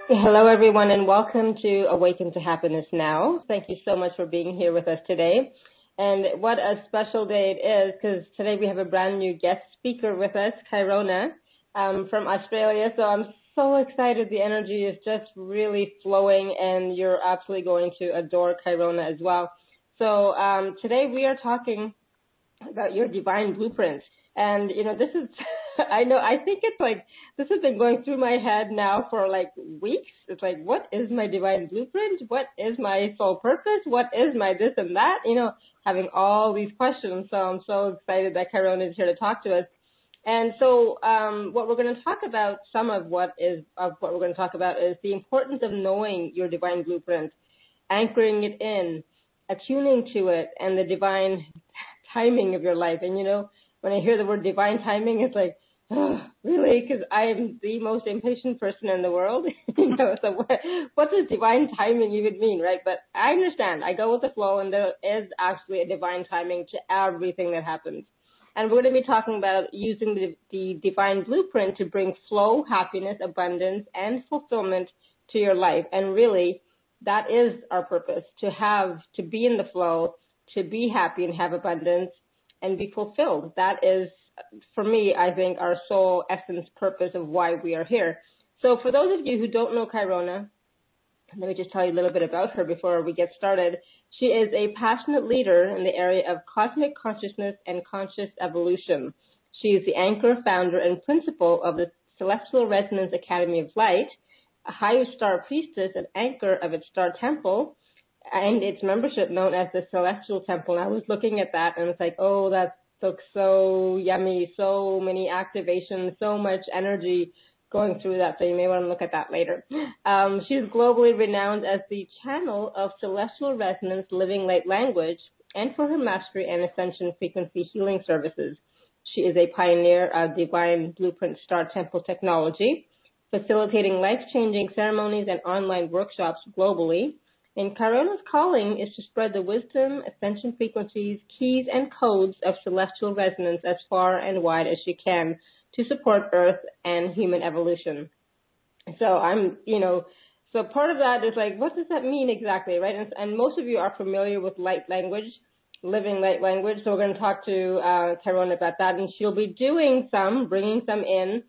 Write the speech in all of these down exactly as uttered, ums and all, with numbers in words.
Hello, everyone, and welcome to Awaken to Happiness Now. Thank you so much for being here with us today. And what a special day it is, because today we have a brand new guest speaker with us, Kairona, um, from Australia. So I'm so excited. The energy is just really flowing, and you're absolutely going to adore Kairona as well. So um, today we are talking about your divine blueprint. And, you know, this is, I know, I think it's like, this has been going through my head now for like weeks. It's like, what is my divine blueprint? What is my soul purpose? What is my this and that? You know, having all these questions. So I'm so excited that Kairona is here to talk to us. And so um, what we're going to talk about, some of what is, of what we're going to talk about is the importance of knowing your divine blueprint, anchoring it in, attuning to it, and the divine timing of your life. And, you know, when I hear the word divine timing, it's like, oh, really? Because I am the most impatient person in the world. you know, so what, what does divine timing even mean, right? But I understand. I go with the flow, and there is actually a divine timing to everything that happens. And we're going to be talking about using the, the divine blueprint to bring flow, happiness, abundance, and fulfillment to your life. And really, that is our purpose, to have, to be in the flow, to be happy and have abundance and be fulfilled. That is, for me, I think, our soul essence purpose of why we are here. So for those of you who don't know Kairona, let me just tell you a little bit about her before we get started. She is a passionate leader in the area of cosmic consciousness and conscious evolution. She is the anchor, founder, and principal of the Celestial Resonance Academy of Light, a higher star priestess and anchor of its star temple, and its membership known as the Celestial Temple. And I was looking at that, and it's like, oh, that looks so yummy, so many activations, so much energy going through that, so you may want to look at that later. Um, she's globally renowned as the channel of Celestial Resonance Living Light Language, and for her mastery and ascension frequency healing services. She is a pioneer of Divine Blueprint Star Temple technology, facilitating life-changing ceremonies and online workshops globally. And Kairona's calling is to spread the wisdom, ascension frequencies, keys, and codes of celestial resonance as far and wide as she can to support Earth and human evolution. So I'm, you know, so part of that is like, what does that mean exactly, right? And, and most of you are familiar with light language, living light language. So we're going to talk to uh, Kairona about that, and she'll be doing some, bringing some in,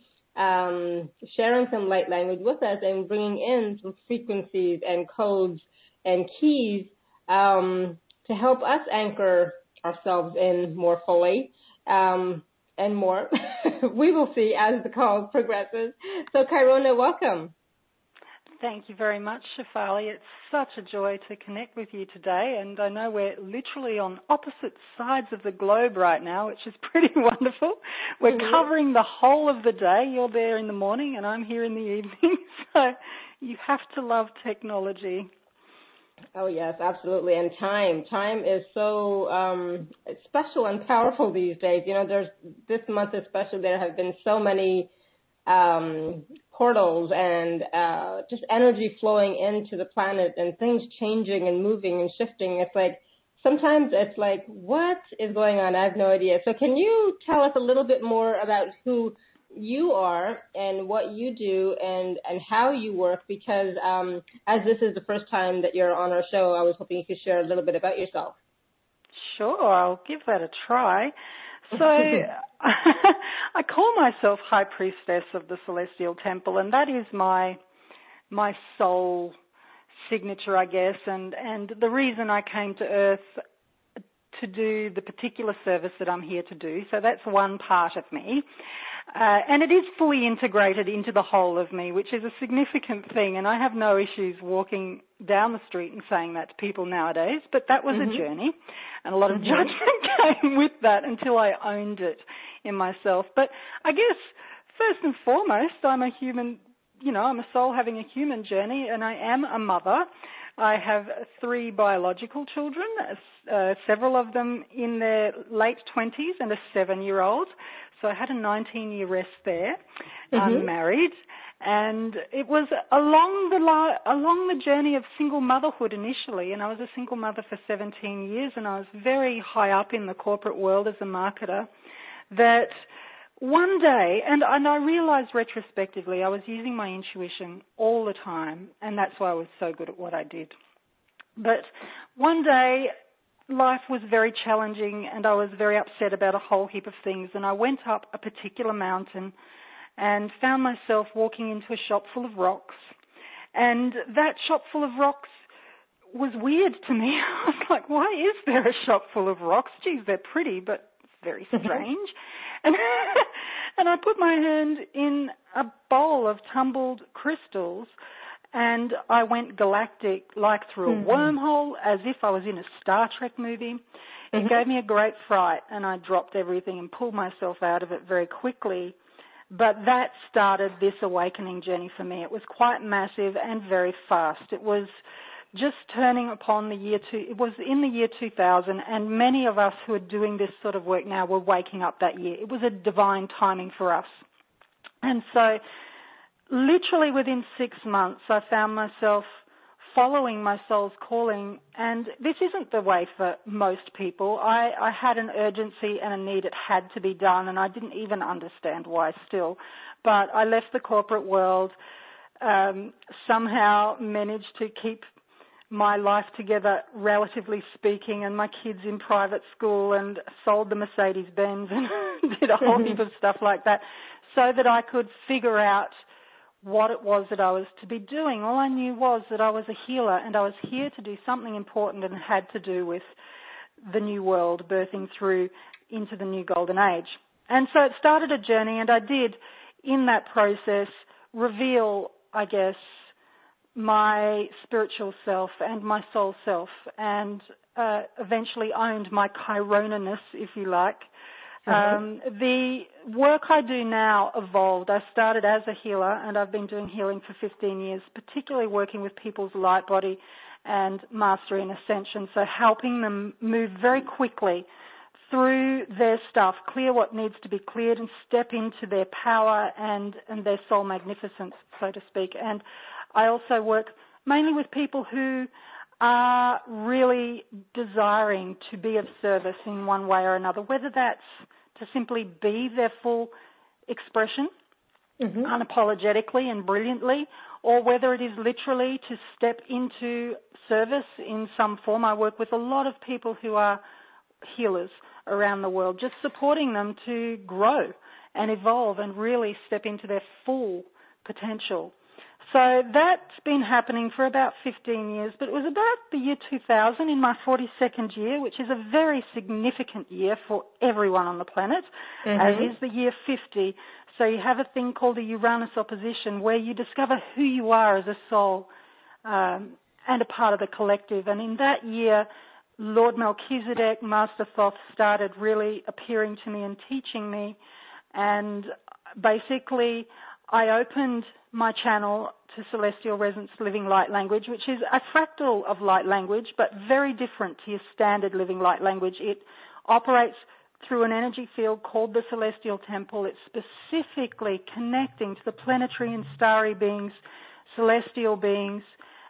um, sharing some light language with us, and bringing in some frequencies and codes and keys um, to help us anchor ourselves in more fully um, and more. We will see as the call progresses. So, Kairona, welcome. Thank you very much, Shefali. It's such a joy to connect with you today, and I know we're literally on opposite sides of the globe right now, which is pretty wonderful. We're mm-hmm. covering the whole of the day. You're there in the morning, and I'm here in the evening, so you have to love technology. Oh, yes, absolutely. And time. Time is so um, special and powerful these days. You know, there's this month especially, there have been so many um, portals and uh, just energy flowing into the planet and things changing and moving and shifting. It's like, sometimes it's like, what is going on? I have no idea. So can you tell us a little bit more about who you are and what you do and, and how you work, because um, as this is the first time that you're on our show, I was hoping you could share a little bit about yourself. Sure, I'll give that a try. So I call myself High Priestess of the Celestial Temple, and that is my my soul signature, I guess, and, and the reason I came to Earth to do the particular service that I'm here to do. So that's one part of me. Uh, and it is fully integrated into the whole of me, which is a significant thing. And I have no issues walking down the street and saying that to people nowadays. But that was mm-hmm. a journey, and a lot of mm-hmm. judgment came with that until I owned it in myself. But I guess first and foremost, I'm a human, you know, I'm a soul having a human journey, and I am a mother. I have three biological children, uh, several of them in their late twenties and a seven-year-old. So I had a nineteen-year rest there, mm-hmm. unmarried, and it was along the along the journey of single motherhood initially, and I was a single mother for seventeen years, and I was very high up in the corporate world as a marketer, that one day, and, and I realized retrospectively I was using my intuition all the time, and that's why I was so good at what I did. But one day, life was very challenging, and I was very upset about a whole heap of things, and I went up a particular mountain and found myself walking into a shop full of rocks. And that shop full of rocks was weird to me. I was like, why is there a shop full of rocks? Geez, they're pretty, but it's very strange. and, and I put my hand in a bowl of tumbled crystals, and I went galactic, like through mm-hmm. a wormhole, as if I was in a Star Trek movie. Mm-hmm. It gave me a great fright, and I dropped everything and pulled myself out of it very quickly. But that started this awakening journey for me. It was quite massive and very fast. It was just turning upon the year two, it was in the year two thousand, and many of us who are doing this sort of work now were waking up that year. It was a divine timing for us. And so literally within six months, I found myself following my soul's calling, and this isn't the way for most people. I, I had an urgency and a need. It had to be done, and I didn't even understand why still. But I left the corporate world, um, somehow managed to keep my life together, relatively speaking, and my kids in private school, and sold the Mercedes-Benz and did a whole heap of stuff like that so that I could figure out what it was that I was to be doing. All I knew was that I was a healer, and I was here to do something important, and it had to do with the new world birthing through into the new golden age. And so it started a journey, and I did, in that process, reveal, I guess, my spiritual self and my soul self, and uh, eventually owned my Chironaness, if you like. Um, the work I do now evolved. I started as a healer, and I've been doing healing for fifteen years, particularly working with people's light body and mastery and ascension, so helping them move very quickly through their stuff, clear what needs to be cleared, and step into their power and, and their soul magnificence, so to speak. And I also work mainly with people who are really desiring to be of service in one way or another, whether that's to simply be their full expression, mm-hmm. unapologetically and brilliantly, or whether it is literally to step into service in some form. I work with a lot of people who are healers around the world, just supporting them to grow and evolve and really step into their full potential. So that's been happening for about fifteen years, but it was about the year two thousand, in my forty-second year, which is a very significant year for everyone on the planet, mm-hmm. as is the year fifty. So you have a thing called a Uranus opposition, where you discover who you are as a soul um, and a part of the collective. And in that year, Lord Melchizedek, Master Thoth, started really appearing to me and teaching me. And basically, I opened my channel to Celestial Resonance Living Light Language, which is a fractal of light language, but very different to your standard living light language. It operates through an energy field called the Celestial Temple. It's specifically connecting to the planetary and starry beings, celestial beings,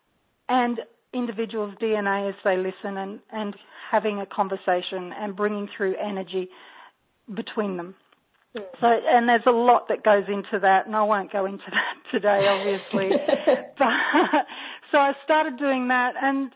and individuals' D N A as they listen, and, and having a conversation and bringing through energy between them. So, and there's a lot that goes into that, and I won't go into that today, obviously. but, so I started doing that, and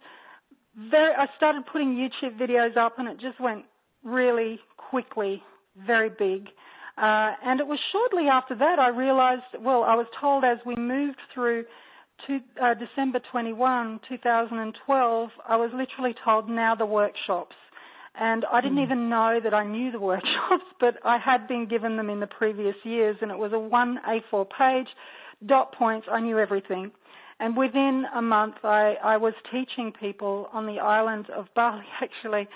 very, I started putting YouTube videos up, and it just went really quickly, very big. Uh, and it was shortly after that I realized, well, I was told as we moved through to uh, December twenty-first, two thousand twelve, I was literally told, now the workshops. And I didn't mm. even know that I knew the workshops, but I had been given them in the previous years, and it was a one A four page, dot points. I knew everything. And within a month, I, I was teaching people on the island of Bali, actually,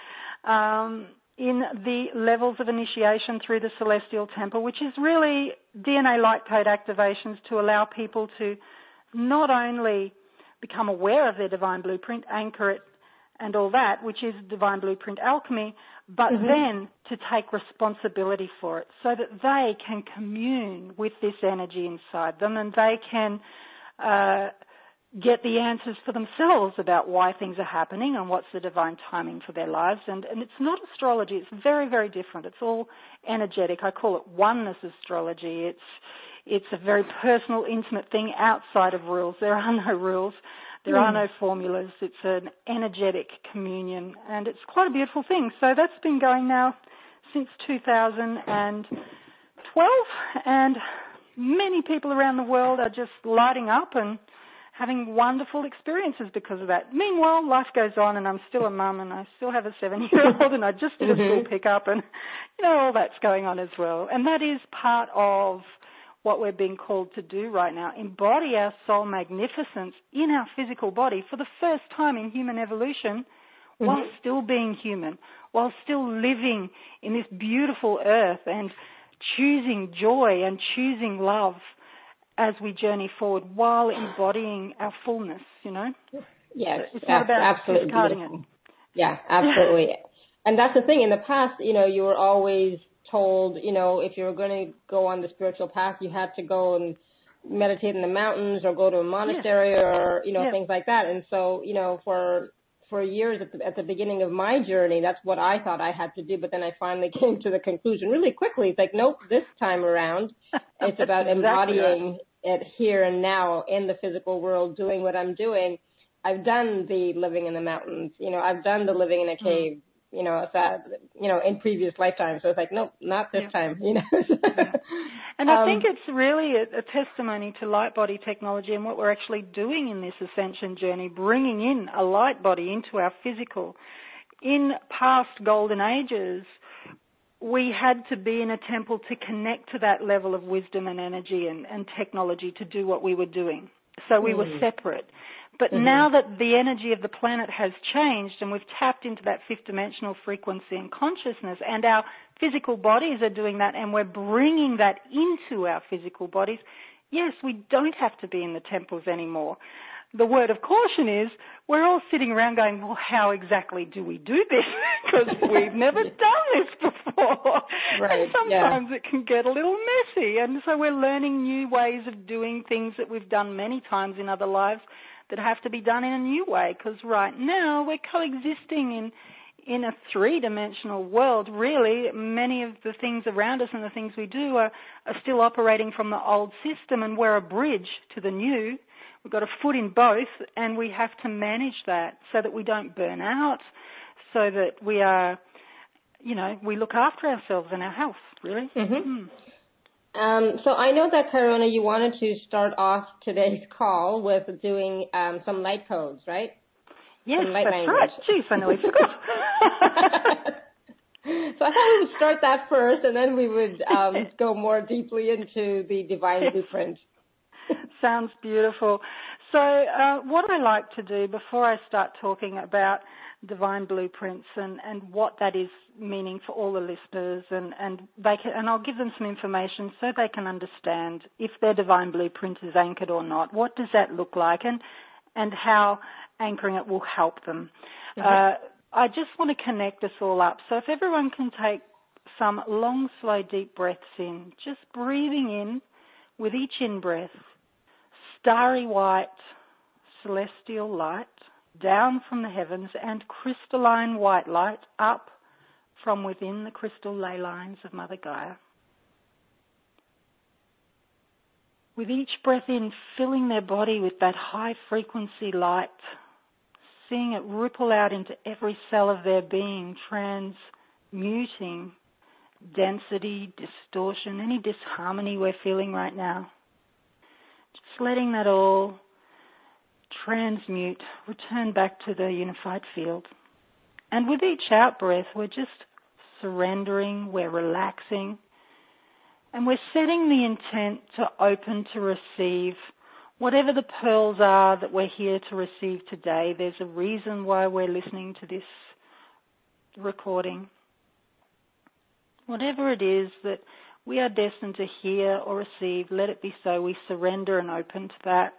um, in the levels of initiation through the Celestial Temple, which is really D N A light code activations to allow people to not only become aware of their divine blueprint, anchor it, and all that, which is Divine Blueprint Alchemy, but mm-hmm. then to take responsibility for it so that they can commune with this energy inside them, and they can uh, get the answers for themselves about why things are happening and what's the divine timing for their lives. And, and it's not astrology. It's very, very different. It's all energetic. I call it oneness astrology. It's it's a very personal, intimate thing outside of rules. There are no rules. There mm. are no formulas. It's an energetic communion, and it's quite a beautiful thing. So that's been going now since two thousand twelve, and many people around the world are just lighting up and having wonderful experiences because of that. Meanwhile, life goes on, and I'm still a mum, and I still have a seven-year-old, and I just did a school pickup, and, you know, all that's going on as well. And that is part of what we're being called to do right now, embody our soul magnificence in our physical body for the first time in human evolution, mm-hmm. while still being human, while still living in this beautiful earth and choosing joy and choosing love as we journey forward while embodying our fullness, you know? Yes, it's not about absolutely discarding beautiful. it. Yeah, absolutely. And that's the thing. In the past, you know, you were always told, you know, if you were going to go on the spiritual path, you had to go and meditate in the mountains or go to a monastery yes. or, you know, yes. things like that. And so, you know, for for years at the, at the beginning of my journey, that's what I thought I had to do. But then I finally came to the conclusion really quickly. It's like, nope, this time around, it's about exactly embodying right. it here and now in the physical world, doing what I'm doing. I've done the living in the mountains, you know, I've done the living in a cave, mm. you know, that, you know, in previous lifetimes. So it's like, nope, not this yeah. time, you know. yeah. And I um, think it's really a, a testimony to light body technology and what we're actually doing in this ascension journey, bringing in a light body into our physical. In past golden ages, we had to be in a temple to connect to that level of wisdom and energy and, and technology to do what we were doing. So we mm. were separate. But mm-hmm. now that the energy of the planet has changed and we've tapped into that fifth dimensional frequency and consciousness, and our physical bodies are doing that, and we're bringing that into our physical bodies, yes, we don't have to be in the temples anymore. The word of caution is we're all sitting around going, well, how exactly do we do this? Because we've never done this before. Right, and sometimes yeah. it can get a little messy. And so we're learning new ways of doing things that we've done many times in other lives that have to be done in a new way, because right now we're coexisting in in a three-dimensional world, really. Many of the things around us and the things we do are, are still operating from the old system, and we're a bridge to the new. We've got a foot in both, and we have to manage that so that we don't burn out, so that we are, you know, we look after ourselves and our health, really. Mm-hmm. Mm. Um, so I know that, Kyrona, you wanted to start off today's call with doing um, some light codes, right? Yes, some light that's language. right. Jeez, I nearly forgot. So I thought we would start that first, and then we would um, go more deeply into the divine yes. blueprint. Sounds beautiful. So uh, what I like to do before I start talking about divine blueprints and, and what that is meaning for all the listeners, and, and they can, and I'll give them some information so they can understand if their divine blueprint is anchored or not. What does that look like, and and how anchoring it will help them. Mm-hmm. Uh, I just want to connect us all up. So if everyone can take some long, slow, deep breaths in, just breathing in with each in-breath, starry white, celestial light down from the heavens and crystalline white light up from within the crystal ley lines of Mother Gaia. With each breath in, filling their body with that high frequency light, seeing it ripple out into every cell of their being, transmuting density, distortion, any disharmony we're feeling right now. Just letting that all transmute, return back to the unified field. And with each out-breath, we're just surrendering, we're relaxing, and we're setting the intent to open to receive whatever the pearls are that we're here to receive today. There's a reason why we're listening to this recording. Whatever it is that we are destined to hear or receive, let it be so. We surrender and open to that.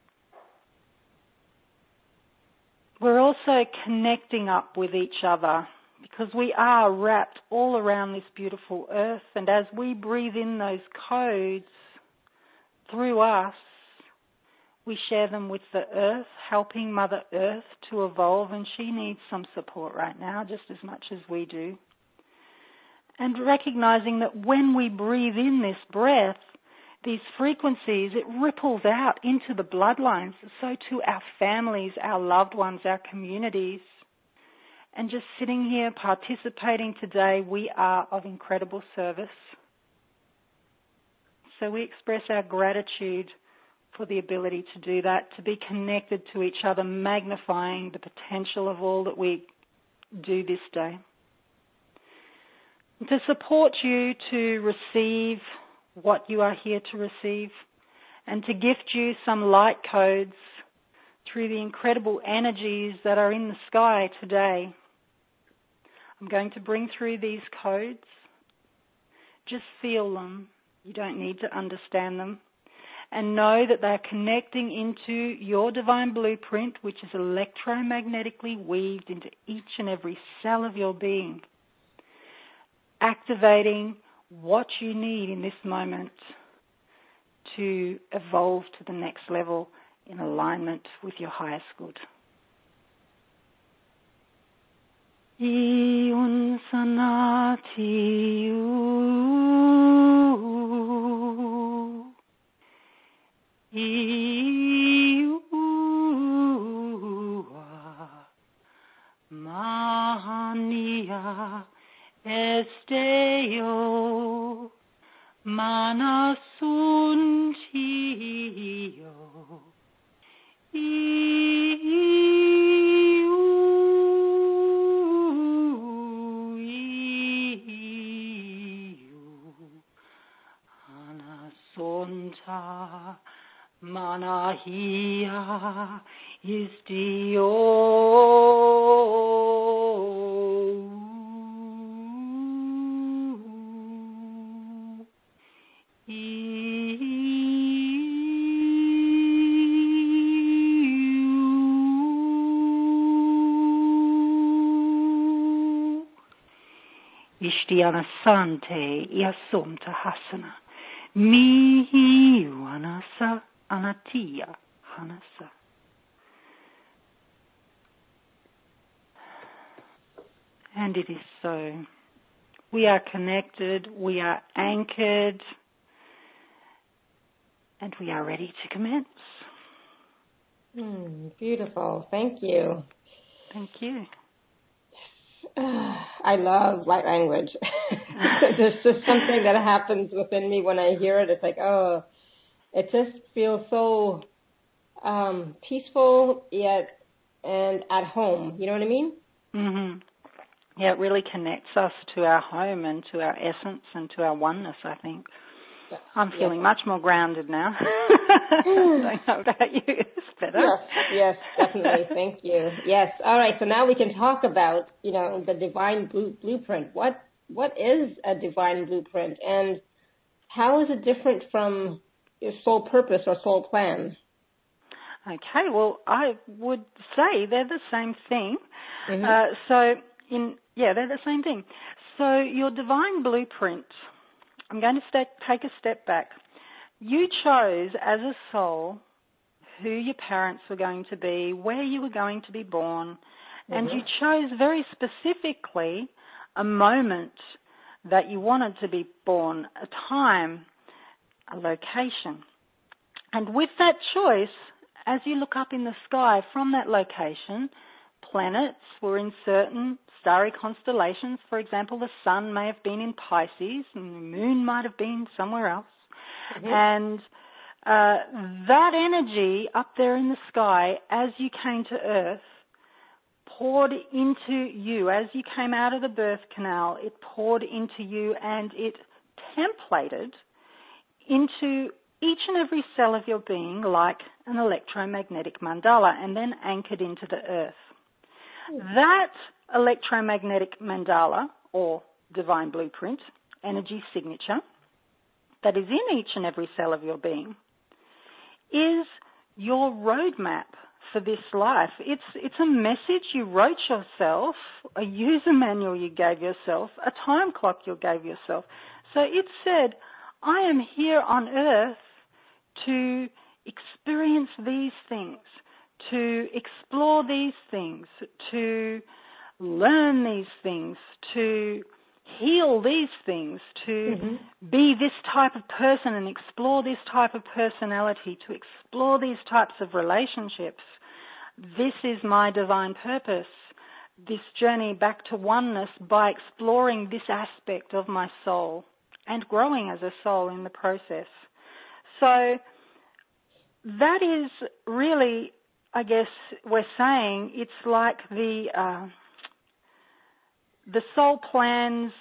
We're also connecting up with each other because we are wrapped all around this beautiful earth, and as we breathe in those codes through us, We share them with the earth, helping Mother Earth to evolve, and she needs some support right now, just as much as we do. And recognizing that when we breathe in this breath, these frequencies, it ripples out into the bloodlines, so to our families, our loved ones, our communities. And just sitting here participating today, we are of incredible service. So we express our gratitude for the ability to do that, to be connected to each other, magnifying the potential of all that we do this day. To support you to receive what you are here to receive, and to gift you some light codes through the incredible energies that are in the sky today. I'm going to bring through these codes. Just feel them. You don't need to understand them. And know that they're connecting into your divine blueprint, which is electromagnetically weaved into each and every cell of your being, activating what you need in this moment to evolve to the next level in alignment with your highest good. Iun sanati Iua Mahania Esteo Manasuntio Iu Iu Anasonta Manahia Istio Ishtiana Sante Iasumta Hasana Mihi Anasa Anatia Hanasa. And it is so. We are connected, we are anchored, and we are ready to commence. Mm, beautiful. Thank you. Thank you. I love light language. There's just something that happens within me when I hear it. It's like, oh, it just feels so um, peaceful yet and at home. You know what I mean? Mm-hmm. Yeah, it really connects us to our home and to our essence and to our oneness, I think. I'm feeling yes. much more grounded now. I don't know about you. It's better. Yes, yes, definitely. Thank you. Yes. All right. So now we can talk about, you know, the divine blue, blueprint. What What is a divine blueprint, and how is it different from your soul purpose or soul plan? Okay. Well, I would say they're the same thing. Mm-hmm. Uh, so, in yeah, they're the same thing. So your divine blueprint. I'm going to step, take a step back. You chose as a soul who your parents were going to be, where you were going to be born, mm-hmm. and you chose very specifically a moment that you wanted to be born, a time, a location. And with that choice, as you look up in the sky from that location, planets were in certain starry constellations. For example, the sun may have been in Pisces and the moon might have been somewhere else. Mm-hmm. And uh, that energy up there in the sky, as you came to Earth, poured into you. As you came out of the birth canal, it poured into you and it templated into each and every cell of your being like an electromagnetic mandala and then anchored into the Earth. That electromagnetic mandala, or divine blueprint, energy signature, that is in each and every cell of your being, is your roadmap for this life. It's it's a message you wrote yourself, a user manual you gave yourself, a time clock you gave yourself. So it said, I am here on Earth to experience these things, to explore these things, to learn these things, to heal these things, to mm-hmm. be this type of person and explore this type of personality, to explore these types of relationships. This is my divine purpose, this journey back to oneness by exploring this aspect of my soul and growing as a soul in the process. So that is really, I guess we're saying, it's like the uh, the soul plans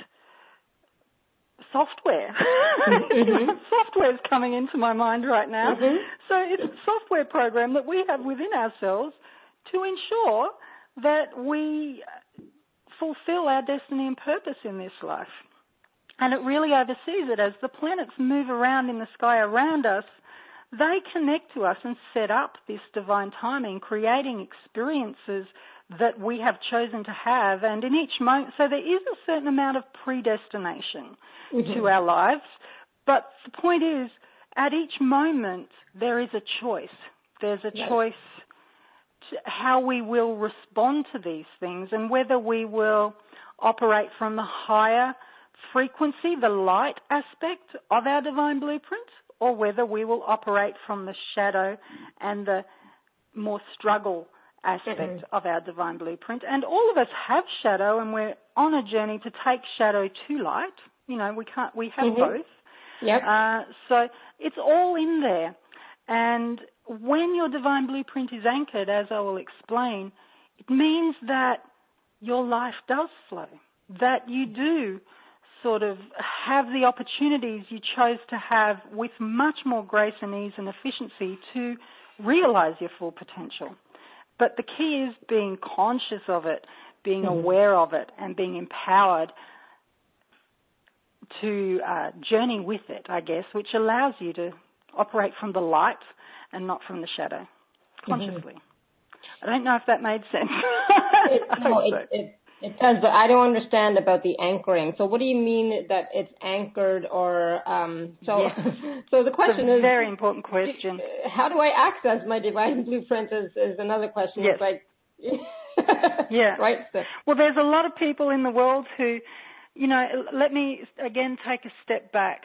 software. Mm-hmm. Software's coming into my mind right now. Mm-hmm. So it's a software program that we have within ourselves to ensure that we fulfill our destiny and purpose in this life. And it really oversees it. As the planets move around in the sky around us, they connect to us and set up this divine timing, creating experiences that we have chosen to have. And in each moment, so there is a certain amount of predestination mm-hmm. to our lives. But the point is, at each moment, there is a choice. There's a yes. choice to how we will respond to these things and whether we will operate from the higher frequency, the light aspect of our divine blueprint, or whether we will operate from the shadow and the more struggle aspect mm-hmm. of our divine blueprint. And all of us have shadow, and we're on a journey to take shadow to light. You know, we can't, we have mm-hmm. both. Yep. Uh, so it's all in there. And when your divine blueprint is anchored, as I will explain, it means that your life does flow, that you do sort of have the opportunities you chose to have with much more grace and ease and efficiency to realize your full potential. But the key is being conscious of it, being mm-hmm. aware of it, and being empowered to uh, journey with it, I guess, which allows you to operate from the light and not from the shadow, consciously. Mm-hmm. I don't know if that made sense. it, no, it, so. it, it does, but I don't understand about the anchoring. So what do you mean that it's anchored or, um, so, yes. so the question it's a is. very important question. How do I access my divine blueprint is, is another question. Yes. It's like, yeah. Right. So. Well, there's a lot of people in the world who, you know, let me again take a step back.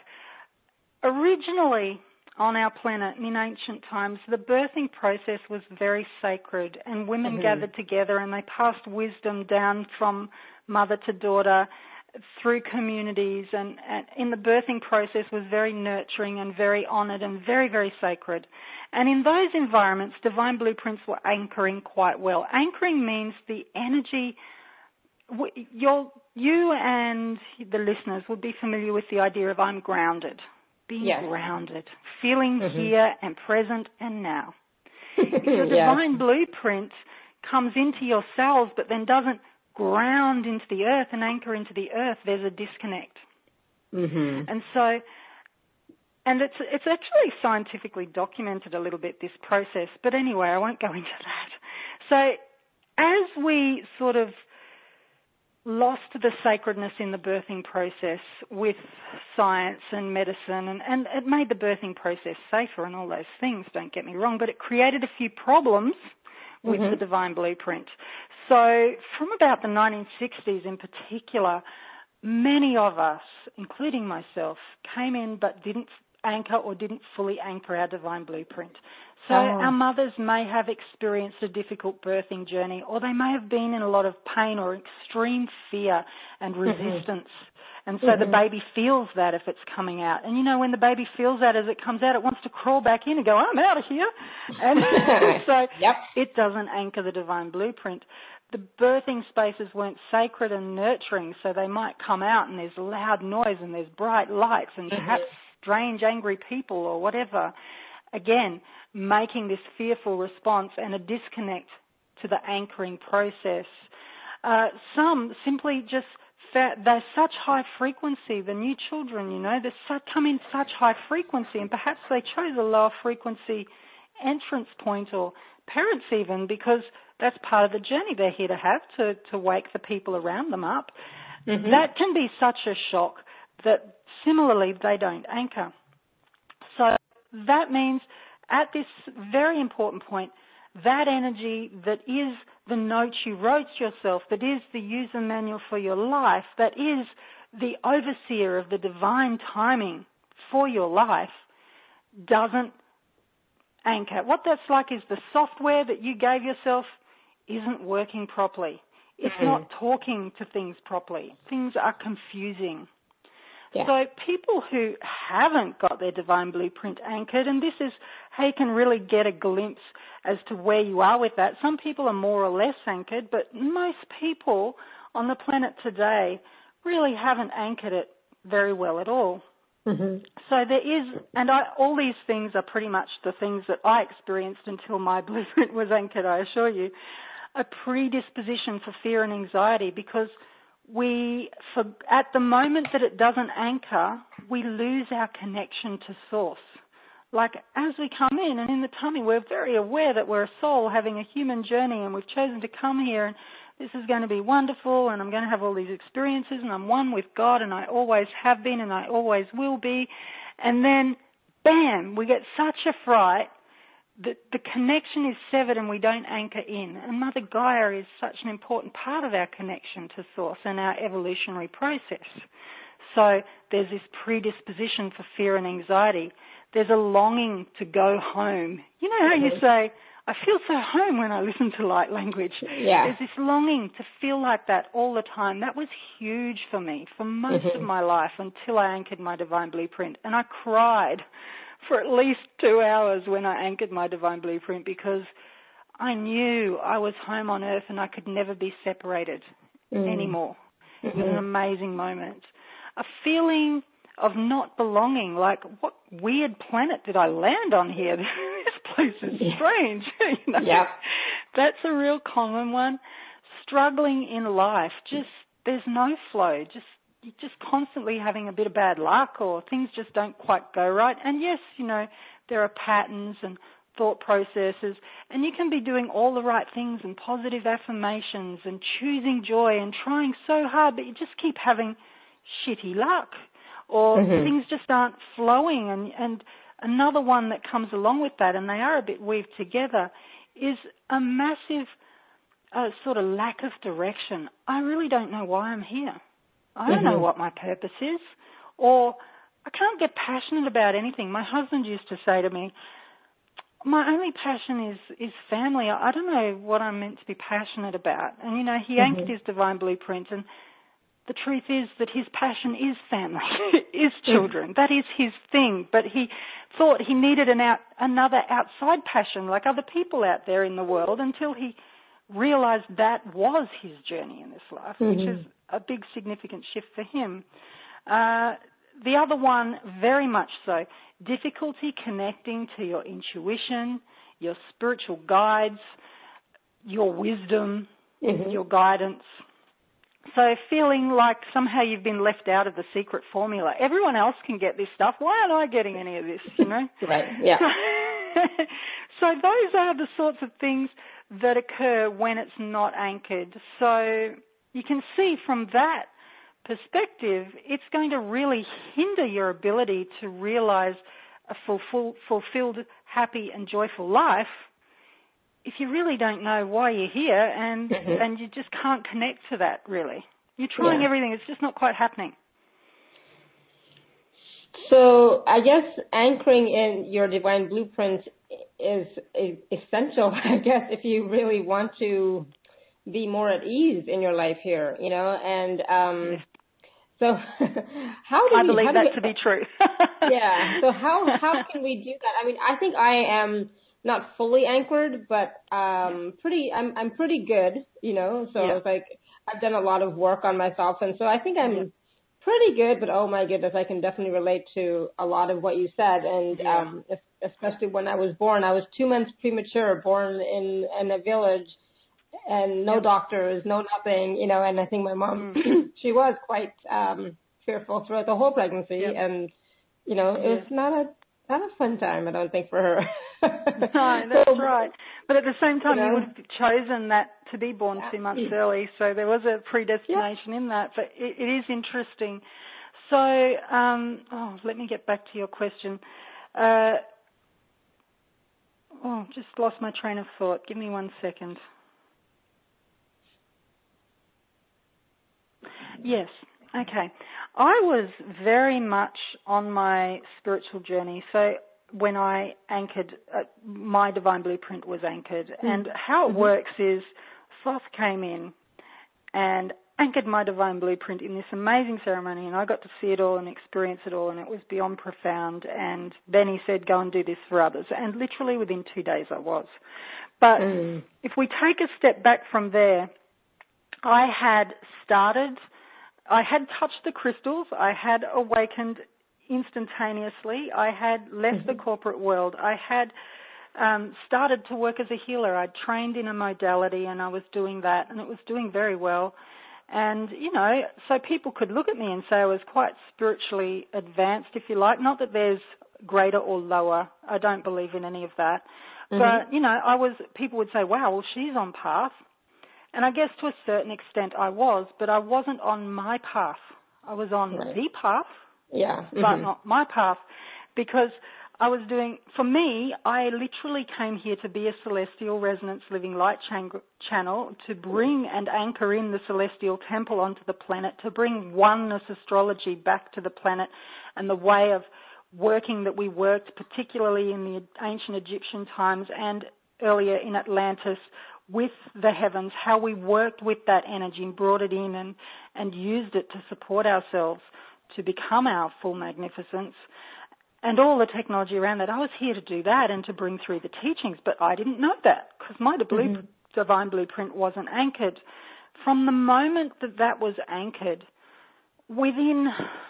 Originally, on our planet in ancient times, the birthing process was very sacred, and women mm-hmm. gathered together and they passed wisdom down from mother to daughter through communities, and, and in the birthing process was very nurturing and very honored and very, very sacred. And in those environments, divine blueprints were anchoring quite well. Anchoring means the energy. You're, you and the listeners would be familiar with the idea of I'm grounded. Being yes. grounded, feeling mm-hmm. here and present and now. If your divine yes. blueprint comes into your cells but then doesn't ground into the earth and anchor into the earth, there's a disconnect. Mm-hmm. And so, and it's it's actually scientifically documented a little bit, this process, but anyway, I won't go into that. So as we sort of lost the sacredness in the birthing process with science and medicine, and, and it made the birthing process safer and all those things, don't get me wrong, but it created a few problems with mm-hmm. the divine blueprint. So from about the nineteen sixties in particular, many of us, including myself, came in but didn't anchor or didn't fully anchor our divine blueprint. So oh. our mothers may have experienced a difficult birthing journey, or they may have been in a lot of pain or extreme fear and resistance. Mm-hmm. And so mm-hmm. the baby feels that if it's coming out. And, you know, when the baby feels that as it comes out, it wants to crawl back in and go, I'm out of here. And so yep. it doesn't anchor the divine blueprint. The birthing spaces weren't sacred and nurturing, so they might come out and there's loud noise and there's bright lights and mm-hmm. perhaps strange, angry people or whatever. Again, making this fearful response and a disconnect to the anchoring process. Uh, some simply just, they're such high frequency, the new children, you know, they come in such high frequency, and perhaps they chose a lower frequency entrance point, or parents even, because that's part of the journey they're here to have, to, to wake the people around them up. Mm-hmm. That can be such a shock that similarly they don't anchor. So that means at this very important point, that energy that is the note you wrote yourself, that is the user manual for your life, that is the overseer of the divine timing for your life, doesn't anchor. What that's like is the software that you gave yourself isn't working properly. It's mm-hmm. not talking to things properly. Things are confusing. Yeah. So people who haven't got their divine blueprint anchored, and this is how you can really get a glimpse as to where you are with that. Some people are more or less anchored, but most people on the planet today really haven't anchored it very well at all. Mm-hmm. So there is, and I, all these things are pretty much the things that I experienced until my blueprint was anchored, I assure you, a predisposition for fear and anxiety, because we, for, at the moment that it doesn't anchor, we lose our connection to source. Like as we come in and in the tummy, we're very aware that we're a soul having a human journey, and we've chosen to come here, and this is going to be wonderful, and I'm going to have all these experiences, and I'm one with God, and I always have been, and I always will be. And then, bam, we get such a fright that the connection is severed and we don't anchor in. And Mother Gaia is such an important part of our connection to Source and our evolutionary process. So there's this predisposition for fear and anxiety. There's a longing to go home. You know how you say, I feel so home when I listen to light language. Yeah. There's this longing to feel like that all the time. That was huge for me for most mm-hmm. of my life until I anchored my divine blueprint. And I cried for at least two hours when I anchored my divine blueprint, because I knew I was home on earth and I could never be separated mm. anymore. Mm-hmm. It was an amazing moment. A feeling of not belonging, like, what weird planet did I land on here? This place is strange. you know? Yeah. That's a real common one. Struggling in life, just there's no flow, just you're just constantly having a bit of bad luck, or things just don't quite go right. And yes, you know, there are patterns and thought processes, and you can be doing all the right things and positive affirmations and choosing joy and trying so hard, but you just keep having shitty luck, or mm-hmm. things just aren't flowing. And, and another one that comes along with that, and they are a bit weaved together, is a massive uh, sort of lack of direction. I really don't know why I'm here. I don't mm-hmm. know what my purpose is, or I can't get passionate about anything. My husband used to say to me, my only passion is, is family. I don't know what I'm meant to be passionate about. And, you know, he mm-hmm. anchored his divine blueprint, and the truth is that his passion is family, is children. That is his thing. But he thought he needed an out, another outside passion, like other people out there in the world, until he realized that was his journey in this life, mm-hmm. which is a big significant shift for him. Uh, the other one, very much so, difficulty connecting to your intuition, your spiritual guides, your wisdom, mm-hmm. your guidance. So feeling like somehow you've been left out of the secret formula. Everyone else can get this stuff. Why aren't I getting any of this, you know? Right, yeah. So those are the sorts of things that occur when it's not anchored. So you can see from that perspective, it's going to really hinder your ability to realize a fulfill, fulfilled, happy and joyful life if you really don't know why you're here, and mm-hmm. and you just can't connect to that, really. You're trying yeah. everything. It's just not quite happening. So I guess anchoring in your divine blueprint is, is essential, I guess, if you really want to be more at ease in your life here, you know, and um, so how do I we, believe how that do we, to be true. yeah. So how how can we do that? I mean, I think I am not fully anchored, but um, pretty. I'm I'm pretty good, you know. So yeah. it's like I've done a lot of work on myself, and so I think I'm yeah. pretty good. But oh my goodness, I can definitely relate to a lot of what you said, and yeah. um, especially when I was born. I was two months premature, born in in a village. And no yep. doctors, no nothing, you know, and I think my mom, mm. she was quite um, fearful throughout the whole pregnancy. Yep. And, you know, it was not a not a fun time, I don't think, for her. No, that's so, right. But at the same time, you, know, you would have chosen that to be born two months early, so there was a predestination yep. in that. But it, it is interesting. So, um, oh, let me get back to your question. Uh, Oh, just lost my train of thought. Give me one second. Yes. Okay. I was very much on my spiritual journey. So when I anchored, uh, my divine blueprint was anchored. Mm-hmm. And how it mm-hmm. works is Thoth came in and anchored my divine blueprint in this amazing ceremony, and I got to see it all and experience it all, and it was beyond profound. And then he said, go and do this for others. And literally within two days I was. But mm. if we take a step back from there, I had started, I had touched the crystals, I had awakened instantaneously, I had left mm-hmm. the corporate world, I had um, started to work as a healer. I'd trained in a modality and I was doing that, and it was doing very well. And, you know, so people could look at me and say I was quite spiritually advanced, if you like. Not that there's greater or lower. I don't believe in any of that. Mm-hmm. But, you know, I was, people would say, wow, well, she's on path. And I guess to a certain extent I was, but I wasn't on my path. I was on right. the path, yeah, mm-hmm. but not my path, because I was doing, for me, I literally came here to be a celestial resonance living light chan- channel, to bring and anchor in the celestial temple onto the planet, to bring oneness astrology back to the planet, and the way of working that we worked, particularly in the ancient Egyptian times and earlier in Atlantis, with the heavens, how we worked with that energy and brought it in and, and used it to support ourselves to become our full magnificence. And all the technology around that, I was here to do that and to bring through the teachings, but I didn't know that because my mm-hmm. divine blueprint wasn't anchored. From the moment that that was anchored, within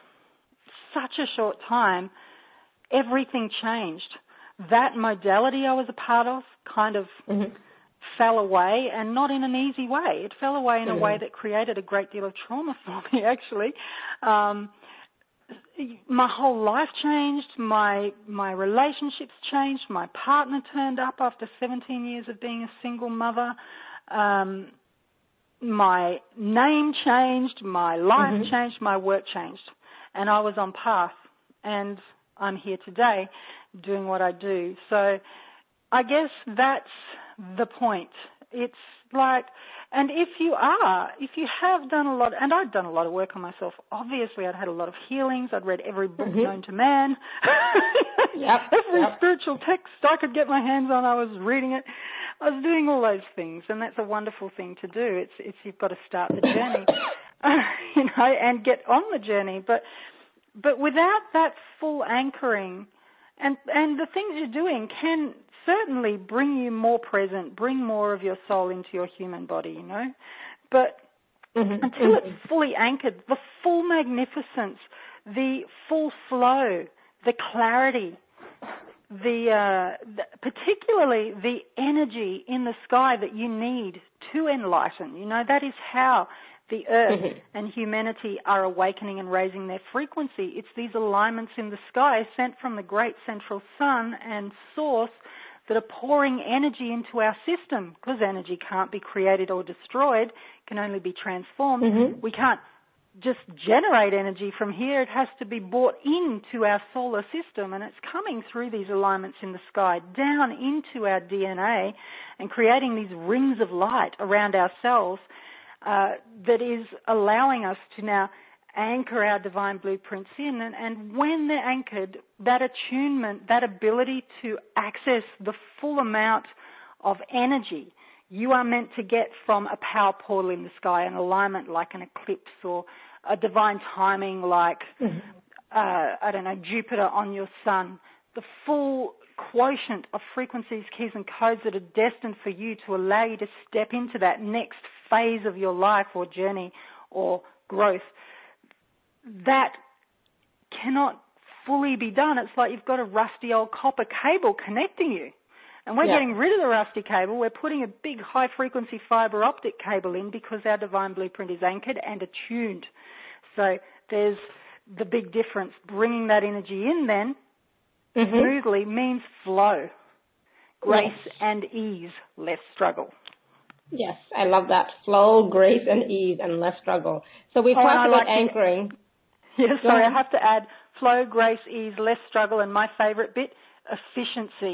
such a short time, everything changed. That modality I was a part of kind of mm-hmm. fell away, and not in an easy way. It fell away in mm-hmm. a way that created a great deal of trauma for me, actually. Um, my whole life changed, my my relationships changed, my partner turned up after seventeen years of being a single mother, um, my name changed, my life mm-hmm. changed, my work changed, and I was on path, and I'm here today doing what I do. So I guess that's the point. It's like, and if you are, if you have done a lot, and I'd done a lot of work on myself, obviously I'd had a lot of healings, I'd read every book mm-hmm. known to man, yep, every yep. spiritual text I could get my hands on, I was reading it. I was doing all those things, and that's a wonderful thing to do. It's, it's you've got to start the journey, uh, you know, and get on the journey. But, but without that full anchoring, and and the things you're doing can certainly bring you more present, bring more of your soul into your human body, you know. But mm-hmm. until mm-hmm. it's fully anchored, the full magnificence, the full flow, the clarity, the, uh, the particularly the energy in the sky that you need to enlighten, you know, that is how the earth mm-hmm. and humanity are awakening and raising their frequency. It's these alignments in the sky sent from the great central sun and source that are pouring energy into our system, because energy can't be created or destroyed, it can only be transformed. Mm-hmm. We can't just generate energy from here. It has to be brought into our solar system, and it's coming through these alignments in the sky down into our D N A and creating these rings of light around ourselves uh, that is allowing us to now anchor our divine blueprints in, and, and when they're anchored, that attunement, that ability to access the full amount of energy you are meant to get from a power portal in the sky, an alignment like an eclipse, or a divine timing like, mm-hmm. uh, I don't know, Jupiter on your sun, the full quotient of frequencies, keys and codes that are destined for you to allow you to step into that next phase of your life or journey or growth. That cannot fully be done. It's like you've got a rusty old copper cable connecting you. And we're yeah. getting rid of the rusty cable. We're putting a big high-frequency fiber optic cable in because our divine blueprint is anchored and attuned. So there's the big difference. Bringing that energy in then mm-hmm. smoothly means flow, grace yes. and ease, less struggle. Yes, I love that. Flow, grace, and ease, and less struggle. So we've oh, talked about like anchoring. The, yes, Go sorry, ahead. I have to add flow, grace, ease, less struggle, and my favorite bit, efficiency.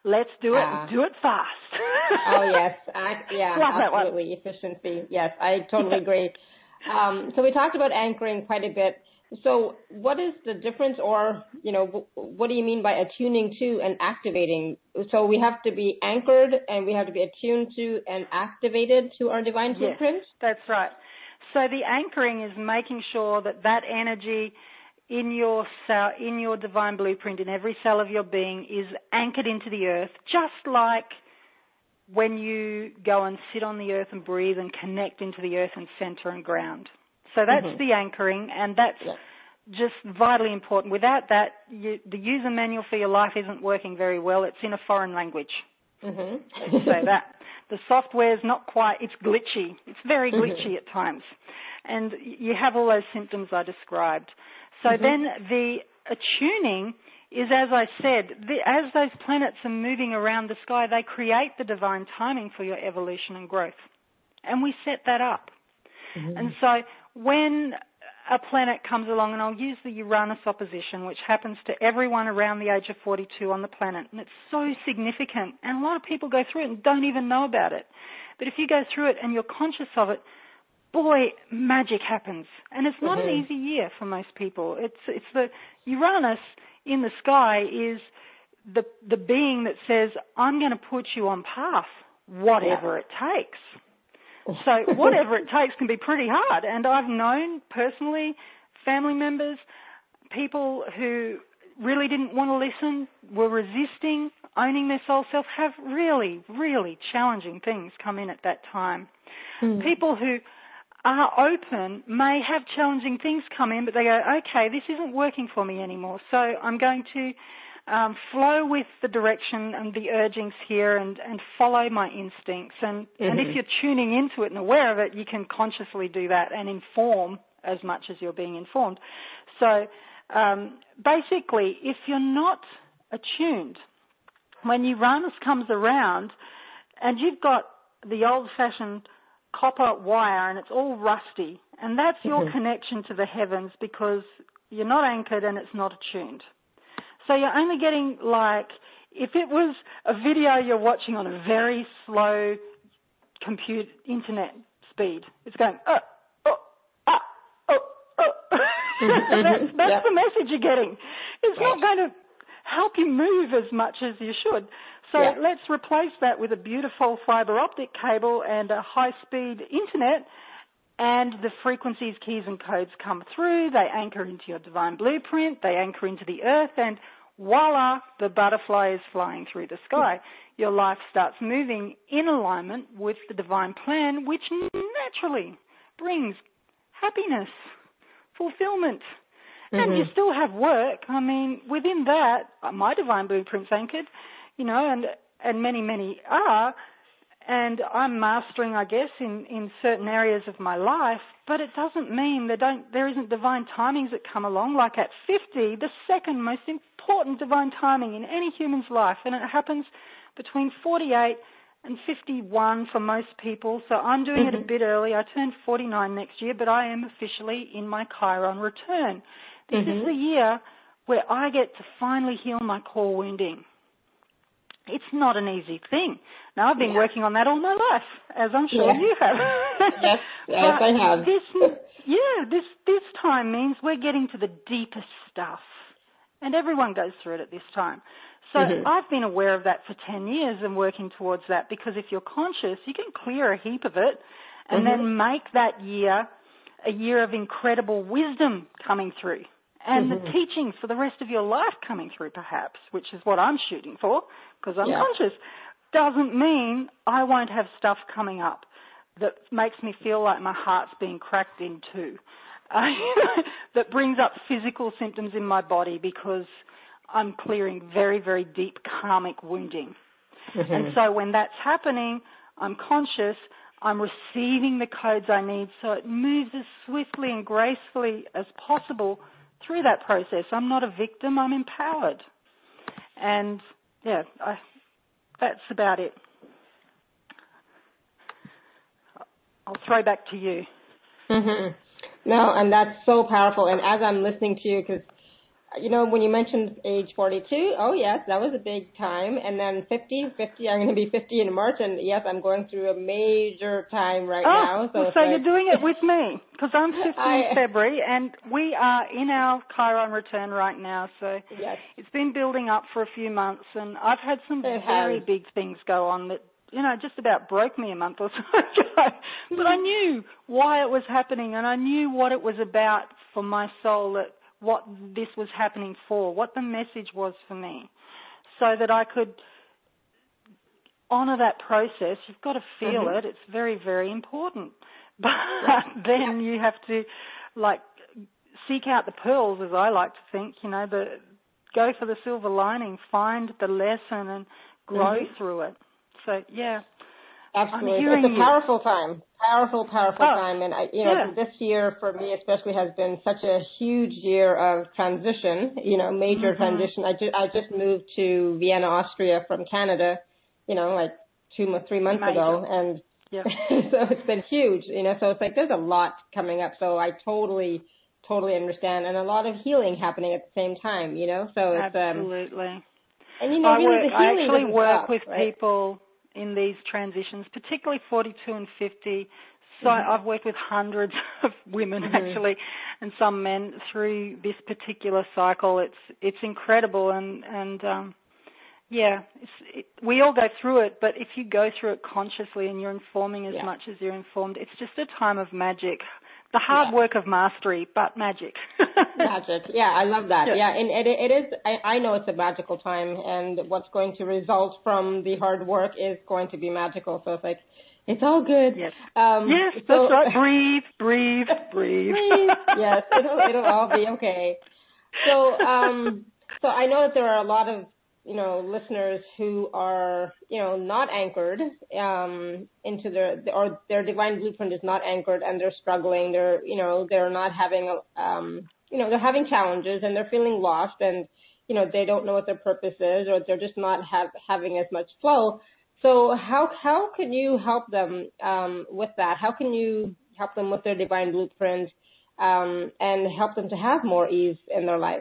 let's do it. Uh, do it fast. oh, yes. I, yeah, Love absolutely. Efficiency. Yes, I totally agree. Um, so we talked about anchoring quite a bit. So what is the difference, or, you know, what do you mean by attuning to and activating? So we have to be anchored and we have to be attuned to and activated to our divine blueprint? Yes, that's right. So the anchoring is making sure that that energy in your cell, in your divine blueprint, in every cell of your being, is anchored into the earth, just like when you go and sit on the earth and breathe and connect into the earth and center and ground. So that's mm-hmm. the anchoring, and that's yeah. just vitally important. Without that, you, the user manual for your life isn't working very well. It's in a foreign language. Mm-hmm. So that the software's not quite, it's glitchy. It's very glitchy mm-hmm. at times. And you have all those symptoms I described. So mm-hmm. then the attuning is, as I said, the, as those planets are moving around the sky, they create the divine timing for your evolution and growth. And we set that up. Mm-hmm. And so when a planet comes along, and I'll use the Uranus opposition, which happens to everyone around the age of forty-two on the planet, and it's so significant, and a lot of people go through it and don't even know about it. But if you go through it and you're conscious of it, boy, magic happens. And it's not mm-hmm. an easy year for most people. It's it's the Uranus in the sky is the the being that says, I'm going to put you on path, whatever yeah. it takes. So whatever it takes can be pretty hard. And I've known personally family members, people who really didn't want to listen, were resisting, owning their soul self, have really, really challenging things come in at that time. Mm. People who are open may have challenging things come in, but they go, okay, this isn't working for me anymore, so I'm going to um, flow with the direction and the urgings here and, and follow my instincts. And, mm-hmm. and if you're tuning into it and aware of it, you can consciously do that and inform as much as you're being informed. So um, basically, if you're not attuned, when Uranus comes around and you've got the old-fashioned copper wire and it's all rusty, and that's your mm-hmm. connection to the heavens because you're not anchored and it's not attuned. So you're only getting, like, if it was a video you're watching on a very slow compute internet speed, it's going, oh, oh, ah, oh, oh. Mm-hmm. that's that's yep. the message you're getting. It's right. not going to help you move as much as you should. So yeah. let's replace that with a beautiful fiber optic cable and a high-speed internet, and the frequencies, keys, and codes come through. They anchor into your divine blueprint. They anchor into the earth, and voila, the butterfly is flying through the sky. Your life starts moving in alignment with the divine plan, which naturally brings happiness, fulfillment. Mm-hmm. And you still have work. I mean, within that, my divine blueprint's anchored, you know, and, and many, many are. And I'm mastering, I guess, in, in certain areas of my life, but it doesn't mean there don't there isn't divine timings that come along. Like at fifty, the second most important divine timing in any human's life, and it happens between forty-eight and fifty-one for most people. So I'm doing mm-hmm. it a bit early. I turn forty-nine next year, but I am officially in my Chiron return. This mm-hmm. is the year where I get to finally heal my core wounding. It's not an easy thing. Now, I've been yeah. working on that all my life, as I'm sure yeah. you have. yes, yes, I have. This, yeah, this this time means we're getting to the deepest stuff, and everyone goes through it at this time. So mm-hmm. I've been aware of that for ten years and working towards that, because if you're conscious, you can clear a heap of it and mm-hmm. then make that year a year of incredible wisdom coming through. And mm-hmm. the teachings for the rest of your life coming through, perhaps, which is what I'm shooting for, because I'm yeah. conscious, doesn't mean I won't have stuff coming up that makes me feel like my heart's being cracked in two, uh, that brings up physical symptoms in my body because I'm clearing very, very deep karmic wounding. Mm-hmm. And so when that's happening, I'm conscious, I'm receiving the codes I need, so it moves as swiftly and gracefully as possible through that process. I'm not a victim, I'm empowered. And, yeah, I, that's about it. I'll throw back to you. Mm-hmm. No, and that's so powerful. And as I'm listening to you, because you know, when you mentioned age forty-two, oh yes, that was a big time. And then fifty, fifty, I'm going to be fifty in March, and yes, I'm going through a major time right oh, now. So, well, so like, you're doing it with me, because I'm fifty I, in February, and we are in our Chiron return right now. So yes. It's been building up for a few months, and I've had some it very has. big things go on that, you know, just about broke me a month or so ago. But I knew why it was happening, and I knew what it was about for my soul, that what this was happening for, what the message was for me, so that I could honour that process. You've got to feel mm-hmm. it. It's very, very important. But then you have to, like, seek out the pearls, as I like to think, you know, the go for the silver lining, find the lesson and grow mm-hmm. through it. So, yeah. Absolutely. It's a powerful you. time, powerful, powerful oh, time. And, I, you know, yeah. this year for me especially has been such a huge year of transition, you know, major mm-hmm. transition. I, ju- I just moved to Vienna, Austria from Canada, you know, like two, three months major. ago. And yeah. so it's been huge, you know, so it's like there's a lot coming up. So I totally, totally understand. And a lot of healing happening at the same time, you know, so it's... Absolutely. Um, and, you know, I, really work, the I healing actually work stop, with right? people in these transitions, particularly forty-two and fifty. So mm-hmm. I've worked with hundreds of women mm-hmm. actually, and some men through this particular cycle. It's it's incredible, and and um, yeah, it's, it, we all go through it. But if you go through it consciously and you're informing as yeah. much as you're informed, it's just a time of magic. The hard yeah. work of mastery, but magic. Magic. Yeah, I love that. Yeah, yeah and it, it is, I, I know it's a magical time, and what's going to result from the hard work is going to be magical. So it's like, it's all good. Yes, um, yes so, that's right. Breathe, breathe, breathe. breathe. Yes, it'll, it'll all be okay. So, um, so I know that there are a lot of, you know, listeners who are, you know, not anchored um, into their, or their divine blueprint is not anchored, and they're struggling. They're, you know, they're not having, um, you know, they're having challenges, and they're feeling lost, and, you know, they don't know what their purpose is, or they're just not have, having as much flow. So how how can you help them um, with that? How can you help them with their divine blueprint um, and help them to have more ease in their life?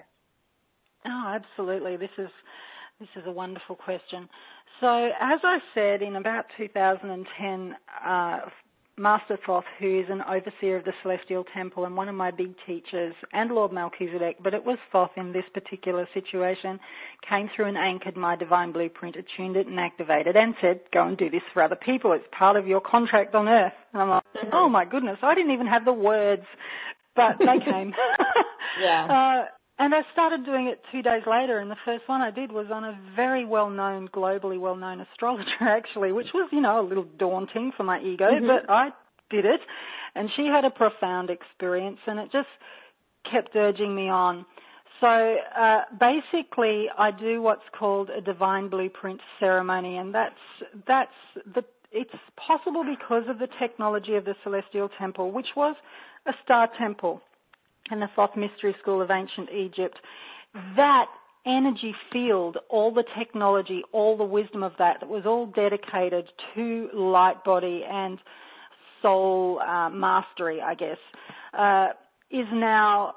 Oh, absolutely. This is This is a wonderful question. So, as I said, in about two thousand ten, uh, Master Thoth, who is an overseer of the Celestial Temple and one of my big teachers, and Lord Melchizedek, but it was Thoth in this particular situation, came through and anchored my divine blueprint, attuned it and activated, and said, go and do this for other people. It's part of your contract on earth. And I'm like, oh my goodness, I didn't even have the words, but they came. yeah. Uh, And I started doing it two days later, and the first one I did was on a very well-known, globally well-known astrologer, actually, which was, you know, a little daunting for my ego, mm-hmm. but I did it. And she had a profound experience, and it just kept urging me on. So uh, basically, I do what's called a divine blueprint ceremony, and that's that's the. It's possible because of the technology of the Celestial Temple, which was a star temple. And the Thoth Mystery School of Ancient Egypt, that energy field, all the technology, all the wisdom of that, that was all dedicated to light body and soul uh, mastery, I guess, uh, is now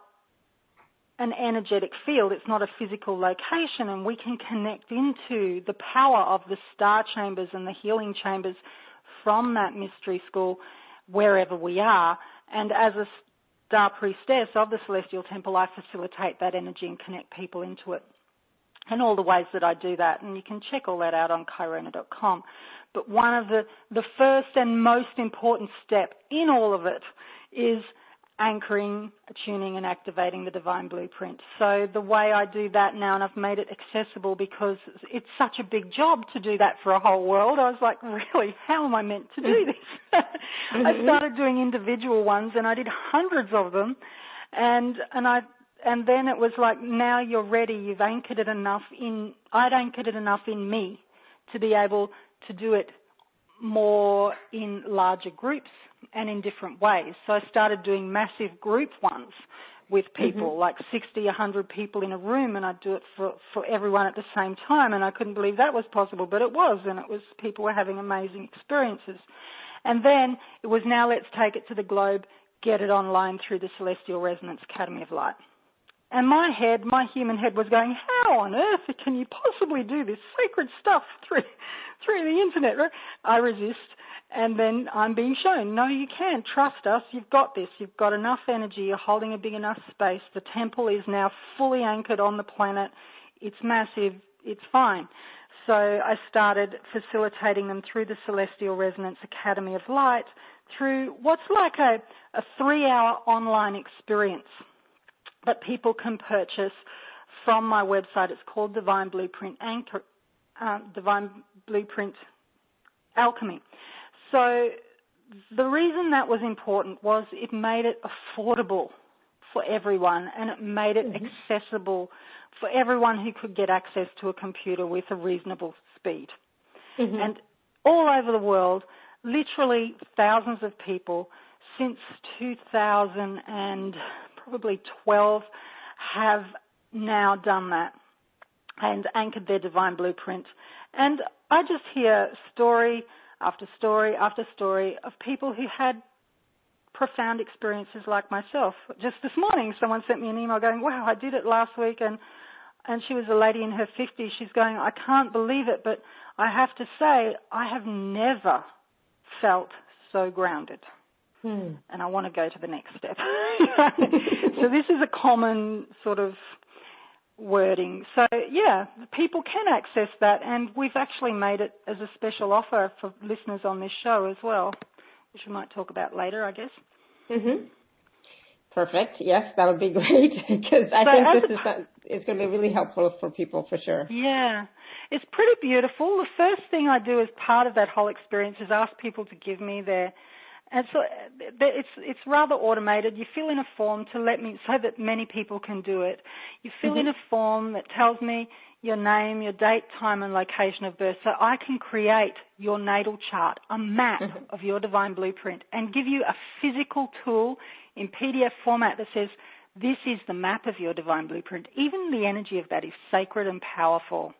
an energetic field. It's not a physical location, and we can connect into the power of the star chambers and the healing chambers from that mystery school wherever we are. And as a Star Priestess of the Celestial Temple, I facilitate that energy and connect people into it, and all the ways that I do that. And you can check all that out on Chirona dot com. But one of the, the first and most important step in all of it is anchoring, attuning, and activating the divine blueprint. So the way I do that now, and I've made it accessible because it's such a big job to do that for a whole world. I was like, really, how am I meant to do this? I started doing individual ones, and I did hundreds of them, and and I and then it was like, now you're ready. You've anchored it enough in. I'd anchored it enough in me to be able to do it more in larger groups and in different ways. So I started doing massive group ones with people, mm-hmm. like sixty, one hundred people in a room, and I'd do it for, for everyone at the same time, and I couldn't believe that was possible, but it was, and it was, people were having amazing experiences. And then it was, now let's take it to the globe, get it online through the Celestial Resonance Academy of Light. And my head, my human head was going, how on earth can you possibly do this sacred stuff through through the internet? I resist. And then I'm being shown, no, you can. Trust us. You've got this. You've got enough energy. You're holding a big enough space. The temple is now fully anchored on the planet. It's massive. It's fine. So I started facilitating them through the Celestial Resonance Academy of Light through what's like a, a three-hour online experience that people can purchase from my website. It's called Divine Blueprint Anchor, uh, Divine Blueprint Alchemy. So the reason that was important was it made it affordable for everyone, and it made it mm-hmm. accessible for everyone who could get access to a computer with a reasonable speed. Mm-hmm. And all over the world, literally thousands of people since two thousand and probably twelve have now done that and anchored their divine blueprint. And I just hear story after story after story of people who had profound experiences like myself. Just this morning, someone sent me an email going, wow, I did it last week, and and she was a lady in her fifties. She's going, I can't believe it, but I have to say, I have never felt so grounded. Hmm. And I want to go to the next step. So this is a common sort of wording. So, yeah, people can access that, and we've actually made it as a special offer for listeners on this show as well, which we might talk about later, I guess. Mm-hmm. Perfect. Yes, that would be great, because I so think this a, is it's going to be really helpful for people for sure. Yeah. It's pretty beautiful. The first thing I do as part of that whole experience is ask people to give me their, and so it's it's rather automated. You fill in a form to let me, so that many people can do it. You fill mm-hmm. in a form that tells me your name, your date, time, and location of birth, so I can create your natal chart, a map mm-hmm. of your divine blueprint, and give you a physical tool in P D F format that says, this is the map of your divine blueprint. Even the energy of that is sacred and powerful.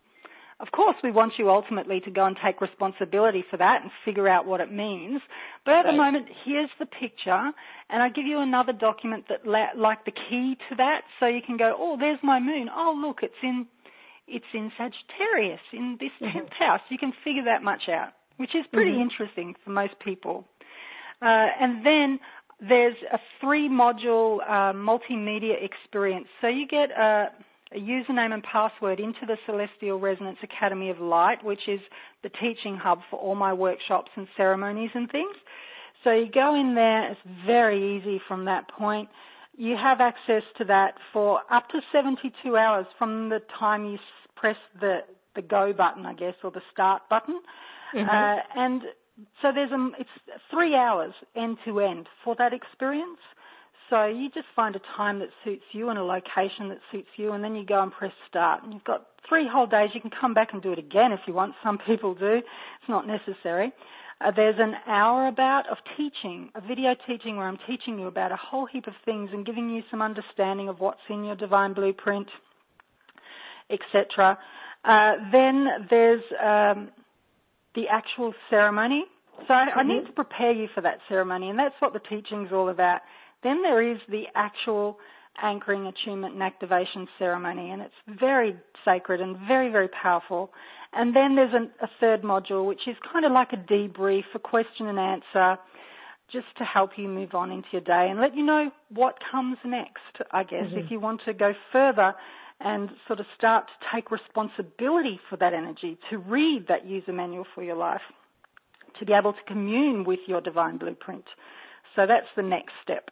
Of course, we want you ultimately to go and take responsibility for that and figure out what it means. But at right. the moment, here's the picture, and I give you another document that la- like the key to that, so you can go, oh, there's my moon. Oh, look, it's in it's in Sagittarius, in this tenth mm-hmm. house. You can figure that much out, which is pretty mm-hmm. interesting for most people. Uh, and then there's a three-module uh, multimedia experience. So you get a, a username and password into the Celestial Resonance Academy of Light, which is the teaching hub for all my workshops and ceremonies and things. So you go in there. It's very easy from that point. You have access to that for up to seventy-two hours from the time you press the, the go button, I guess, or the start button. Mm-hmm. Uh, and so there's a, it's three hours end to end for that experience. So you just find a time that suits you and a location that suits you, and then you go and press start. And you've got three whole days. You can come back and do it again if you want. Some people do. It's not necessary. Uh, there's an hour about of teaching, a video teaching where I'm teaching you about a whole heap of things and giving you some understanding of what's in your divine blueprint, et cetera. Uh, then there's um, the actual ceremony. So mm-hmm. I need to prepare you for that ceremony, and that's what the teaching's all about. Then there is the actual anchoring, attunement, and activation ceremony, and it's very sacred and very, very powerful. And then there's an, a third module, which is kind of like a debrief, a question and answer, just to help you move on into your day and let you know what comes next, I guess, mm-hmm. if you want to go further and sort of start to take responsibility for that energy, to read that user manual for your life, to be able to commune with your divine blueprint. So that's the next step.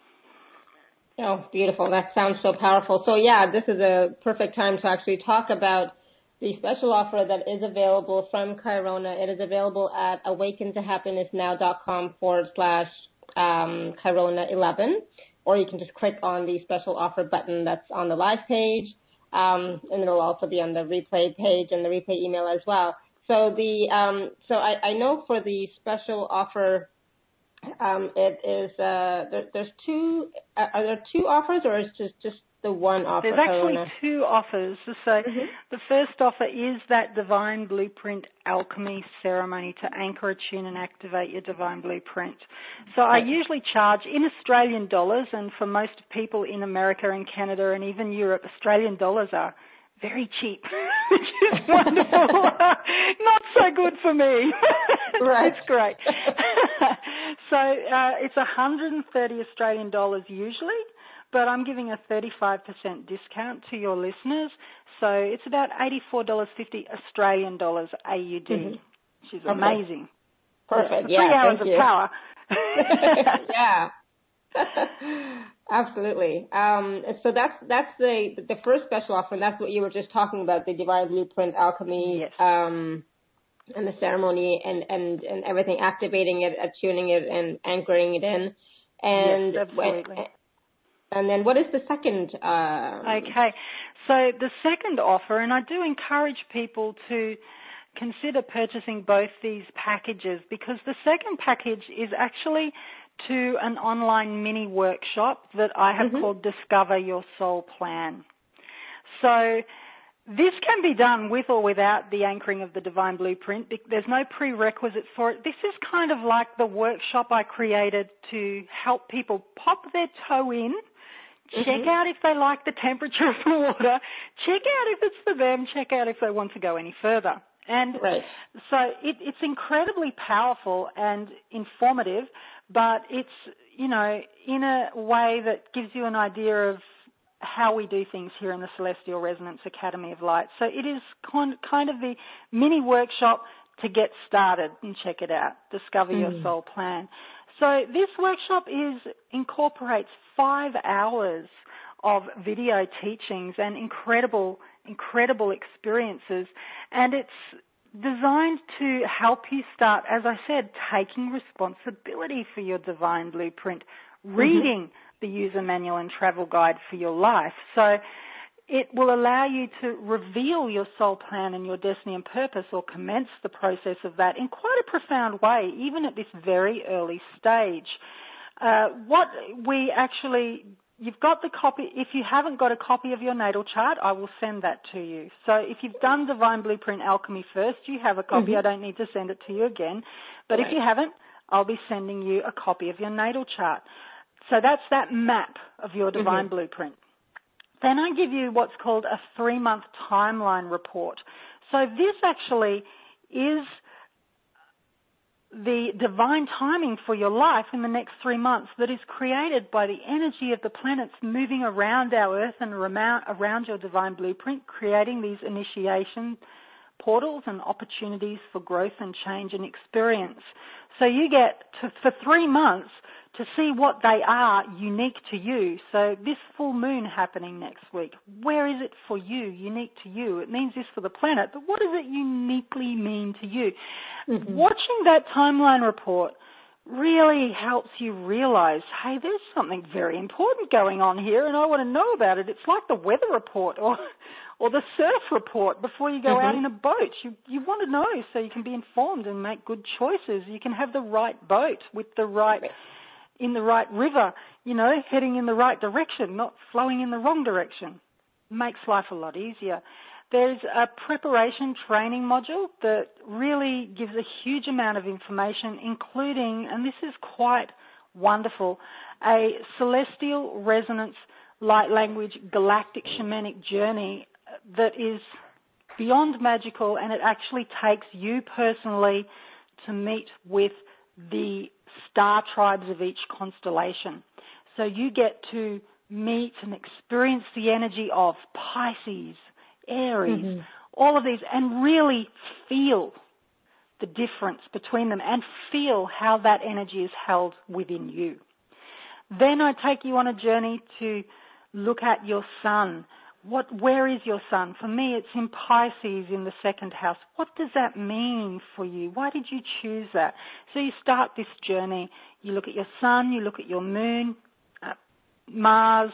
Oh, beautiful. That sounds so powerful. So, yeah, this is a perfect time to actually talk about the special offer that is available from Kyrona. It is available at awakentohappinessnow.com forward slash um, Kyrona eleven, or you can just click on the special offer button that's on the live page, um, and it'll also be on the replay page and the replay email as well. So the um, so I, I know for the special offer, um, it is uh, there, there's two. Are there two offers, or is just just the one offer? There's actually Karuna? two offers. So mm-hmm. the first offer is that Divine Blueprint Alchemy ceremony to anchor, attune and activate your Divine Blueprint. So right. I usually charge in Australian dollars, and for most people in America and Canada and even Europe, Australian dollars are very cheap, which is wonderful. Not so good for me. Right. It's great. So uh, it's one hundred thirty Australian dollars usually, but I'm giving a thirty-five percent discount to your listeners. So it's about eighty-four dollars fifty Australian dollars A U D, mm-hmm. which is okay. Amazing. Perfect. Three yeah, hours thank of you. power. Yeah. Absolutely. Um, so that's that's the the first special offer, and that's what you were just talking about, the Divine Blueprint Alchemy, yes. um, and the ceremony and, and, and everything, activating it, attuning it, and anchoring it in. And yes, absolutely. When, and then what is the second? Um, okay. So the second offer, and I do encourage people to consider purchasing both these packages, because the second package is actually to an online mini workshop that I have mm-hmm. called Discover Your Soul Plan. So this can be done with or without the anchoring of the Divine Blueprint. There's no prerequisites for it. This is kind of like the workshop I created to help people pop their toe in, check mm-hmm. out if they like the temperature of the water, check out if it's for them, check out if they want to go any further. And right. so it, it's incredibly powerful and informative, but it's, you know, in a way that gives you an idea of how we do things here in the Celestial Resonance Academy of Light. So it is con- kind of the mini workshop to get started, and check it out, Discover mm. Your Soul Plan. So this workshop is incorporates five hours of video teachings and incredible, incredible experiences, and it's designed to help you start, as I said, taking responsibility for your Divine Blueprint, reading mm-hmm. the user manual and travel guide for your life. So it will allow you to reveal your soul plan and your destiny and purpose, or commence the process of that in quite a profound way, even at this very early stage. Uh, what we actually... You've got the copy. If you haven't got a copy of your natal chart, I will send that to you. So if you've done Divine Blueprint Alchemy first, you have a copy. Mm-hmm. I don't need to send it to you again. But right. if you haven't, I'll be sending you a copy of your natal chart. So that's that map of your Divine mm-hmm. Blueprint. Then I give you what's called a three-month timeline report. So this actually is the divine timing for your life in the next three months that is created by the energy of the planets moving around our Earth and around your Divine Blueprint, creating these initiation portals and opportunities for growth and change and experience. So you get to, for three months to see what they are unique to you. So this full moon happening next week, where is it for you, unique to you? It means this for the planet, but what does it uniquely mean to you? Mm-hmm. Watching that timeline report really helps you realize, hey, there's something very important going on here and I want to know about it. It's like the weather report or or the surf report before you go mm-hmm. out in a boat. You you want to know so you can be informed and make good choices. You can have the right boat with the right... in the right river, you know, heading in the right direction, not flowing in the wrong direction. Makes life a lot easier. There's a preparation training module that really gives a huge amount of information, including, and this is quite wonderful, a celestial resonance light language galactic shamanic journey that is beyond magical, and it actually takes you personally to meet with the star tribes of each constellation. So you get to meet and experience the energy of Pisces, Aries, mm-hmm. all of these, and really feel the difference between them and feel how that energy is held within you. Then I take you on a journey to look at your sun. What, where is your sun? For me, it's in Pisces in the second house. What does that mean for you? Why did you choose that? So you start this journey. You look at your sun, you look at your moon, uh, Mars,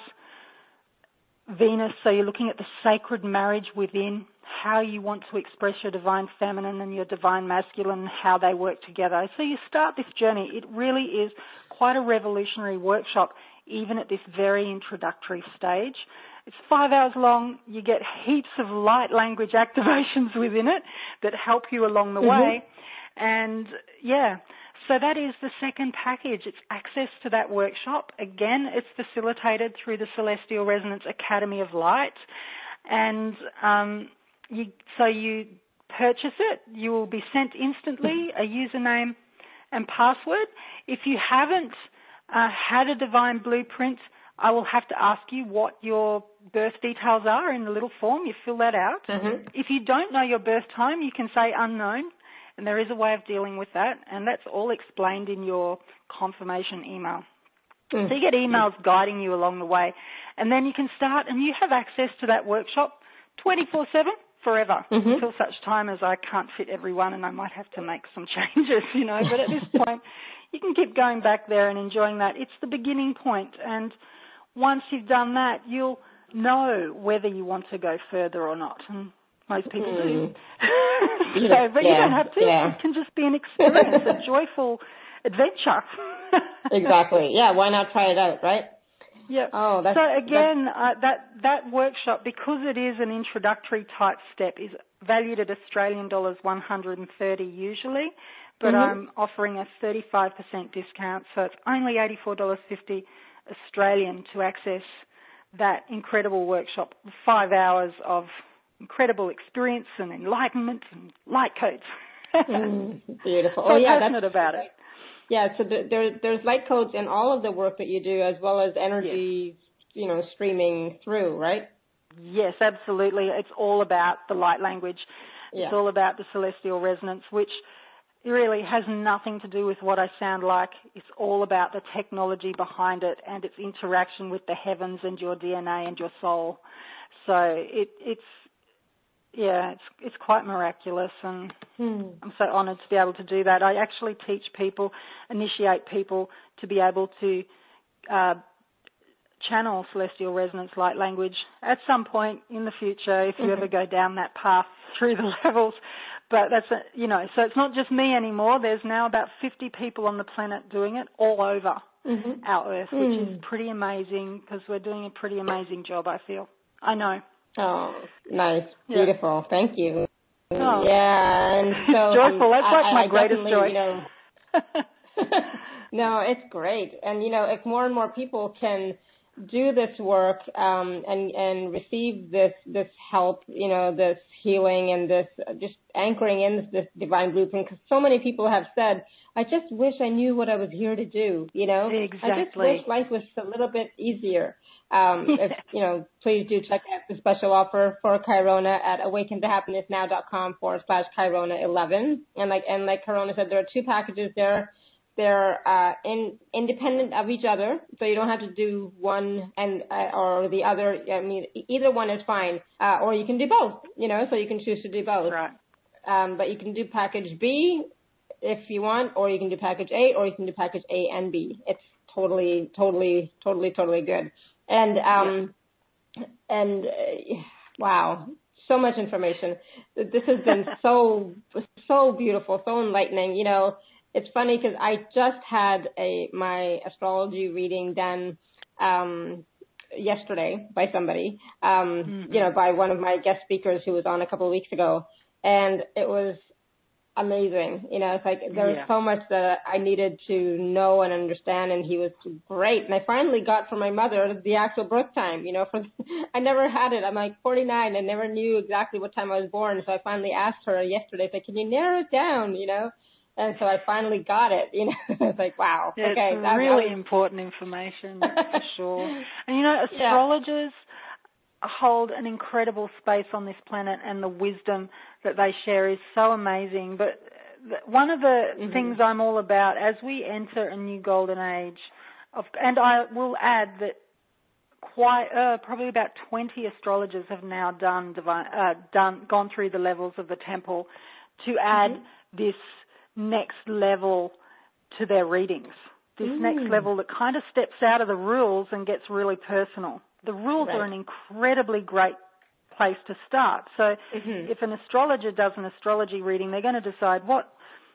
Venus. So you're looking at the sacred marriage within, how you want to express your divine feminine and your divine masculine, how they work together. So you start this journey. It really is quite a revolutionary workshop, even at this very introductory stage. It's five hours long. You get heaps of light language activations within it that help you along the mm-hmm. way. And, yeah, so that is the second package. It's access to that workshop. Again, it's facilitated through the Celestial Resonance Academy of Light. And um, you, so you purchase it. You will be sent instantly a username and password. If you haven't uh, had a divine blueprint, I will have to ask you what your birth details are in the little form. You fill that out. Mm-hmm. If you don't know your birth time, you can say unknown, and there is a way of dealing with that, and that's all explained in your confirmation email. Mm-hmm. So you get emails guiding you along the way, and then you can start, and you have access to that workshop twenty-four seven forever, mm-hmm. until such time as I can't fit everyone, and I might have to make some changes, you know, but at this point, you can keep going back there and enjoying that. It's the beginning point, and once you've done that, you'll know whether you want to go further or not. And most people mm. do. so, but yeah, you don't have to. Yeah. It can just be an experience, a joyful adventure. Exactly. Yeah, why not try it out, right? Yeah. Oh, that's, so again, uh, that that workshop, because it is an introductory type step, is valued at Australian dollars one hundred thirty usually, but mm-hmm. I'm offering a thirty-five percent discount, so it's only eighty-four dollars fifty Australian to access that incredible workshop, five hours of incredible experience and enlightenment and light codes. mm, beautiful. So oh, yeah, passionate that's, about it. Yeah, so the, there, there's light codes in all of the work that you do, as well as energy, yes. you know, streaming through, right? Yes, absolutely. It's all about the light language. Yeah. It's all about the celestial resonance, which really has nothing to do with what I sound like. It's all about the technology behind it and its interaction with the heavens and your D N A and your soul. So it, it's, yeah, it's it's quite miraculous, and hmm. I'm so honoured to be able to do that. I actually teach people, initiate people to be able to uh, channel celestial resonance light language at some point in the future if you mm-hmm. ever go down that path through the levels. But that's, a, you know, so it's not just me anymore. There's now about fifty people on the planet doing it all over mm-hmm. our Earth, mm. which is pretty amazing because we're doing a pretty amazing job, I feel. I know. Oh, nice. Yeah. Beautiful. Thank you. Oh. Yeah. And so, joyful. That's um, like I, my I greatest joy. You know, no, it's great. And, you know, if more and more people can do this work um, and and receive this this help, you know, this healing and this uh, just anchoring in this, this divine blueprint, because so many people have said, I just wish I knew what I was here to do, you know? Exactly. I just wish life was a little bit easier. Um, if, you know, please do check out the special offer for Kyrona at awakentohappinessnow.com forward slash Kyrona eleven. And like and like Kyrona said, there are two packages there. They're uh, in, independent of each other, so you don't have to do one and uh, or the other. I mean, either one is fine, uh, or you can do both. You know, so you can choose to do both. Right. Um, but you can do package B if you want, or you can do package A, or you can do package A and B. It's totally, totally, totally, totally good. And um, yeah. and uh, wow, so much information. This has been so so beautiful, so enlightening. You know. It's funny because I just had a my astrology reading done um, yesterday by somebody, um, mm-hmm. you know, by one of my guest speakers who was on a couple of weeks ago, and it was amazing. You know, it's like there was yeah. so much that I needed to know and understand, and he was great. And I finally got from my mother the actual birth time. You know, for I never had it. I'm like forty-nine. I never knew exactly what time I was born, so I finally asked her yesterday, like, can you narrow it down? You know. And so I finally got it, you know. It's like, wow. Yeah, okay, it's that, really that was... important information, for sure. And, you know, astrologers yeah. hold an incredible space on this planet, and the wisdom that they share is so amazing. But one of the mm-hmm. things I'm all about, as we enter a new golden age, of, and I will add that quite uh, probably about twenty astrologers have now done, divine, uh, done gone through the levels of the temple to add mm-hmm. this next level to their readings. This mm. next level that kind of steps out of the rules and gets really personal. The rules right. are an incredibly great place to start. So mm-hmm. if an astrologer does an astrology reading, they're going to decide what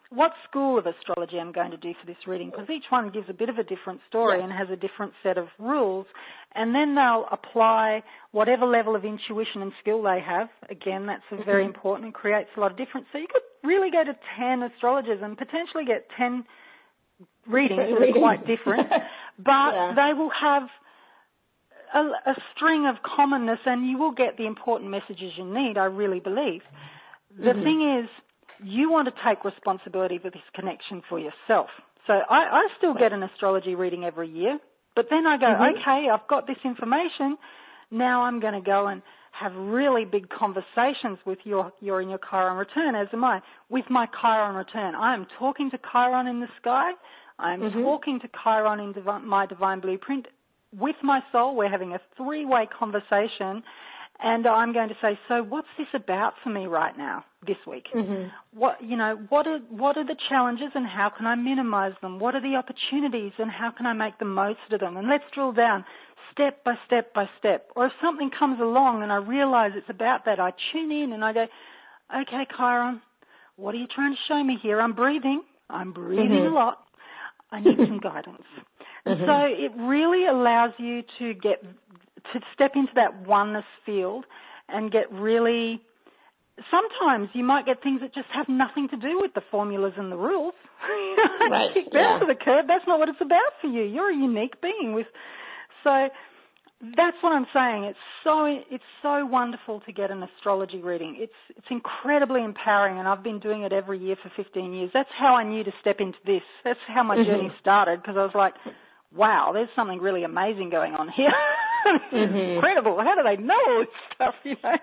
what school of astrology I'm going to do for this reading, because each one gives a bit of a different story, yeah, and has a different set of rules, and then they'll apply whatever level of intuition and skill they have. Again, that's mm-hmm. very important and creates a lot of difference. So you could really go to ten astrologers and potentially get ten readings that are quite different, but yeah. they will have a, a string of commonness, and you will get the important messages you need, I really believe. The mm-hmm. thing is, you want to take responsibility for this connection for yourself. So I, I still get an astrology reading every year, but then I go, mm-hmm. okay, I've got this information. Now I'm going to go and have really big conversations with your, your in your Chiron return, as am I, with my Chiron return. I am talking to Chiron in the sky. I'm mm-hmm. talking to Chiron in divi- my divine blueprint. With my soul, we're having a three-way conversation. And I'm going to say, so what's this about for me right now, this week? Mm-hmm. What, you know, what are, what are the challenges and how can I minimize them? What are the opportunities and how can I make the most of them? And let's drill down step by step by step. Or if something comes along and I realize it's about that, I tune in and I go, okay, Chiron, what are you trying to show me here? I'm breathing. I'm breathing mm-hmm. a lot. I need some guidance. And mm-hmm. so it really allows you to get to step into that oneness field and get really, sometimes you might get things that just have nothing to do with the formulas and the rules. Right. Kick down to the curb. That's not what it's about for you. You're a unique being with, so that's what I'm saying. It's so, it's so wonderful to get an astrology reading. It's, it's incredibly empowering, and I've been doing it every year for fifteen years. That's how I knew to step into this. That's how my mm-hmm. journey started, because I was like, wow, there's something really amazing going on here. Mm-hmm. Incredible. How do they know all this stuff, you know?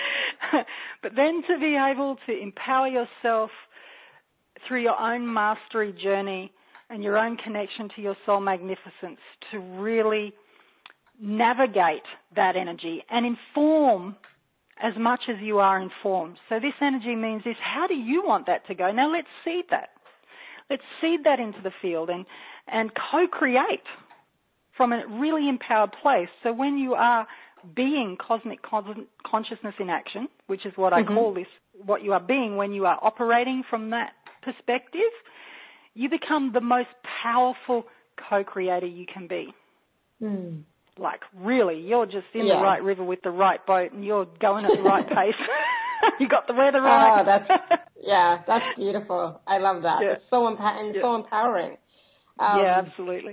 But then to be able to empower yourself through your own mastery journey and your own connection to your soul magnificence to really navigate that energy and inform as much as you are informed. So this energy means this, how do you want that to go? Now let's seed that. Let's seed that into the field and, and co-create from a really empowered place. So when you are being cosmic con- consciousness in action, which is what mm-hmm. I call this, what you are being when you are operating from that perspective, you become the most powerful co-creator you can be. Mm. Like, really, you're just in yeah. the right river with the right boat and you're going at the right pace. You got the weather right. Oh, that's, yeah, that's beautiful. I love that. Yeah. It's so, emp- yeah. so empowering. Um, yeah, absolutely.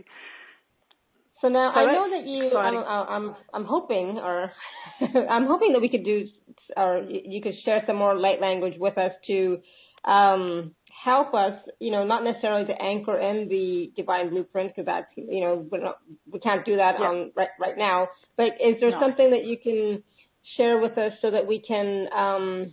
So now so I know that you. I'm, I'm. I'm hoping, or I'm hoping that we could do, or you could share some more light language with us to um, help us. You know, not necessarily to anchor in the divine blueprint, because that's, you know, we're not, we can't do that yeah. on right right now. But is there no. something that you can share with us so that we can um,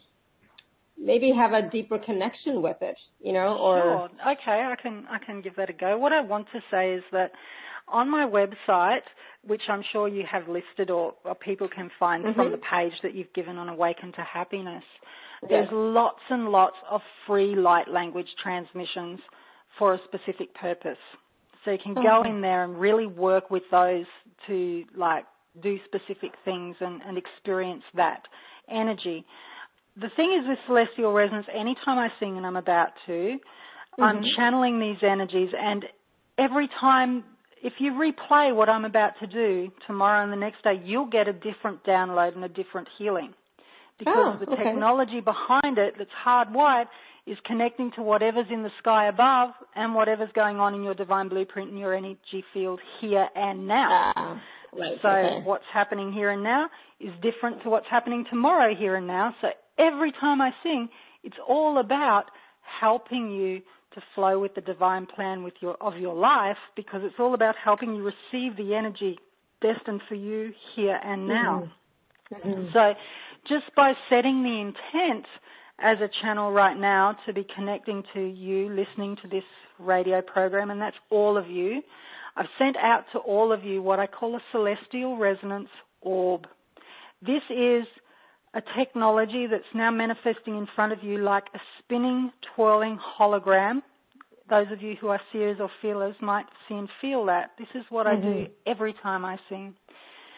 maybe have a deeper connection with it? You know, or sure. Okay, I can. I can give that a go. What I want to say is that on my website, which I'm sure you have listed or, or people can find mm-hmm. from the page that you've given on Awaken to Happiness, yes. there's lots and lots of free light language transmissions for a specific purpose. So you can mm-hmm. go in there and really work with those to, like, do specific things and, and experience that energy. The thing is with celestial resonance, anytime I sing, and I'm about to, mm-hmm. I'm channeling these energies, and every time, if you replay what I'm about to do tomorrow and the next day, you'll get a different download and a different healing. Because oh, the okay. technology behind it that's hardwired is connecting to whatever's in the sky above and whatever's going on in your divine blueprint and your energy field here and now. Uh, right, so okay. what's happening here and now is different to what's happening tomorrow here and now. So every time I sing, it's all about helping you to flow with the divine plan with your of your life, because it's all about helping you receive the energy destined for you here and now. Mm-hmm. Mm-hmm. So just by setting the intent as a channel right now to be connecting to you, listening to this radio program, and that's all of you, I've sent out to all of you what I call a celestial resonance orb. This is a technology that's now manifesting in front of you like a spinning, twirling hologram. Those of you who are seers or feelers might see and feel that. This is what mm-hmm. I do every time I sing.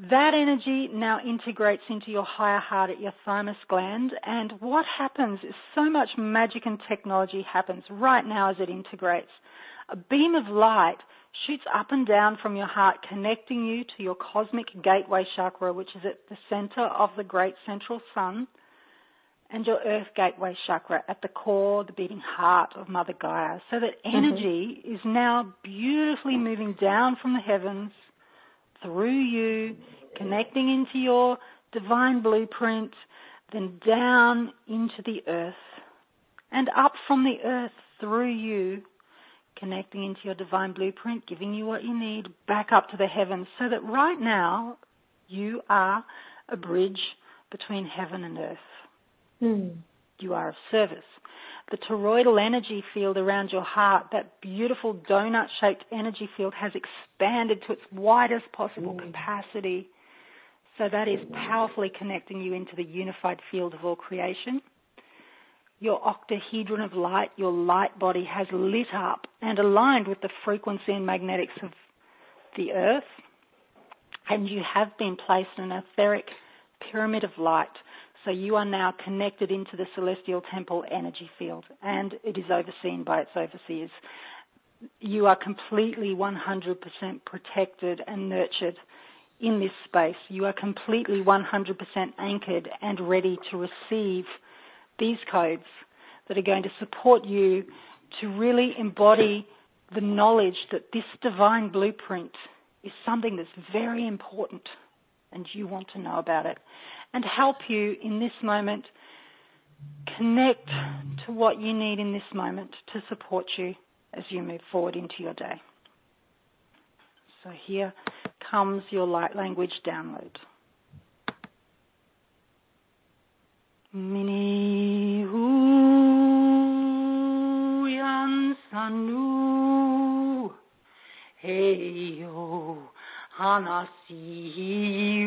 That energy now integrates into your higher heart at your thymus gland, and what happens is so much magic and technology happens right now as it integrates. A beam of light shoots up and down from your heart, connecting you to your cosmic gateway chakra, which is at the center of the great central sun, and your earth gateway chakra at the core, the beating heart of Mother Gaia, so that energy mm-hmm. is now beautifully moving down from the heavens, through you, connecting into your divine blueprint, then down into the earth, and up from the earth through you, connecting into your divine blueprint, giving you what you need, back up to the heavens, so that right now you are a bridge between heaven and earth. Mm. You are of service. The toroidal energy field around your heart, that beautiful donut-shaped energy field, has expanded to its widest possible mm. capacity. So that is powerfully connecting you into the unified field of all creation. Your octahedron of light, your light body, has lit up and aligned with the frequency and magnetics of the earth. And you have been placed in an etheric pyramid of light. So you are now connected into the celestial temple energy field, and it is overseen by its overseers. You are completely one hundred percent protected and nurtured in this space. You are completely one hundred percent anchored and ready to receive these codes that are going to support you to really embody the knowledge that this divine blueprint is something that's very important and you want to know about it, and help you in this moment connect to what you need in this moment to support you as you move forward into your day. So here comes your light language download. Mini hu yan sanu heyo hanasi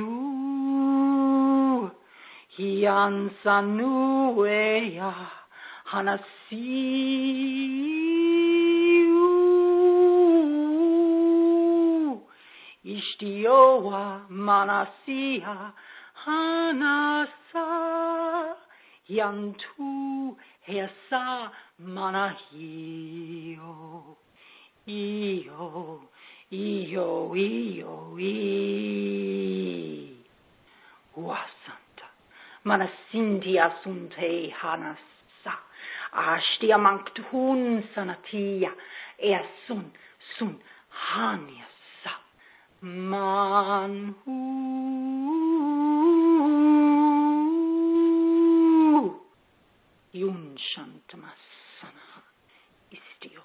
u yan sanu eya hanasi u ishtiowa manasia hanasa yantu hesa manahio iyo iyo iyo i wasanta manasindi asunte hanasa ashtia manktun sanatia easun sun hanyasa manhu Yun Shantamasana Istio.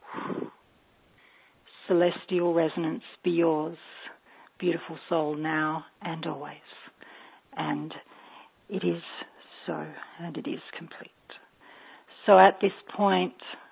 Celestial resonance be yours, beautiful soul, now and always. And it is so, and it is complete. So at this point,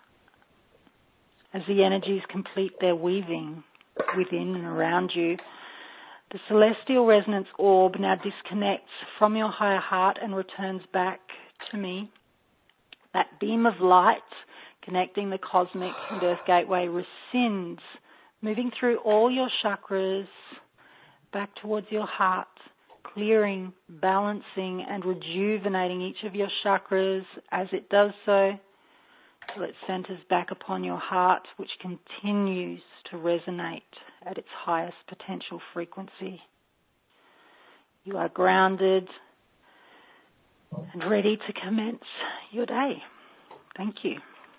as the energies complete their weaving within and around you, the celestial resonance orb now disconnects from your higher heart and returns back to me. That beam of light connecting the cosmic and earth gateway rescinds, moving through all your chakras back towards your heart, clearing, balancing and rejuvenating each of your chakras as it does so, till it centers back upon your heart, which continues to resonate at its highest potential frequency. You are grounded and ready to commence your day. Thank you.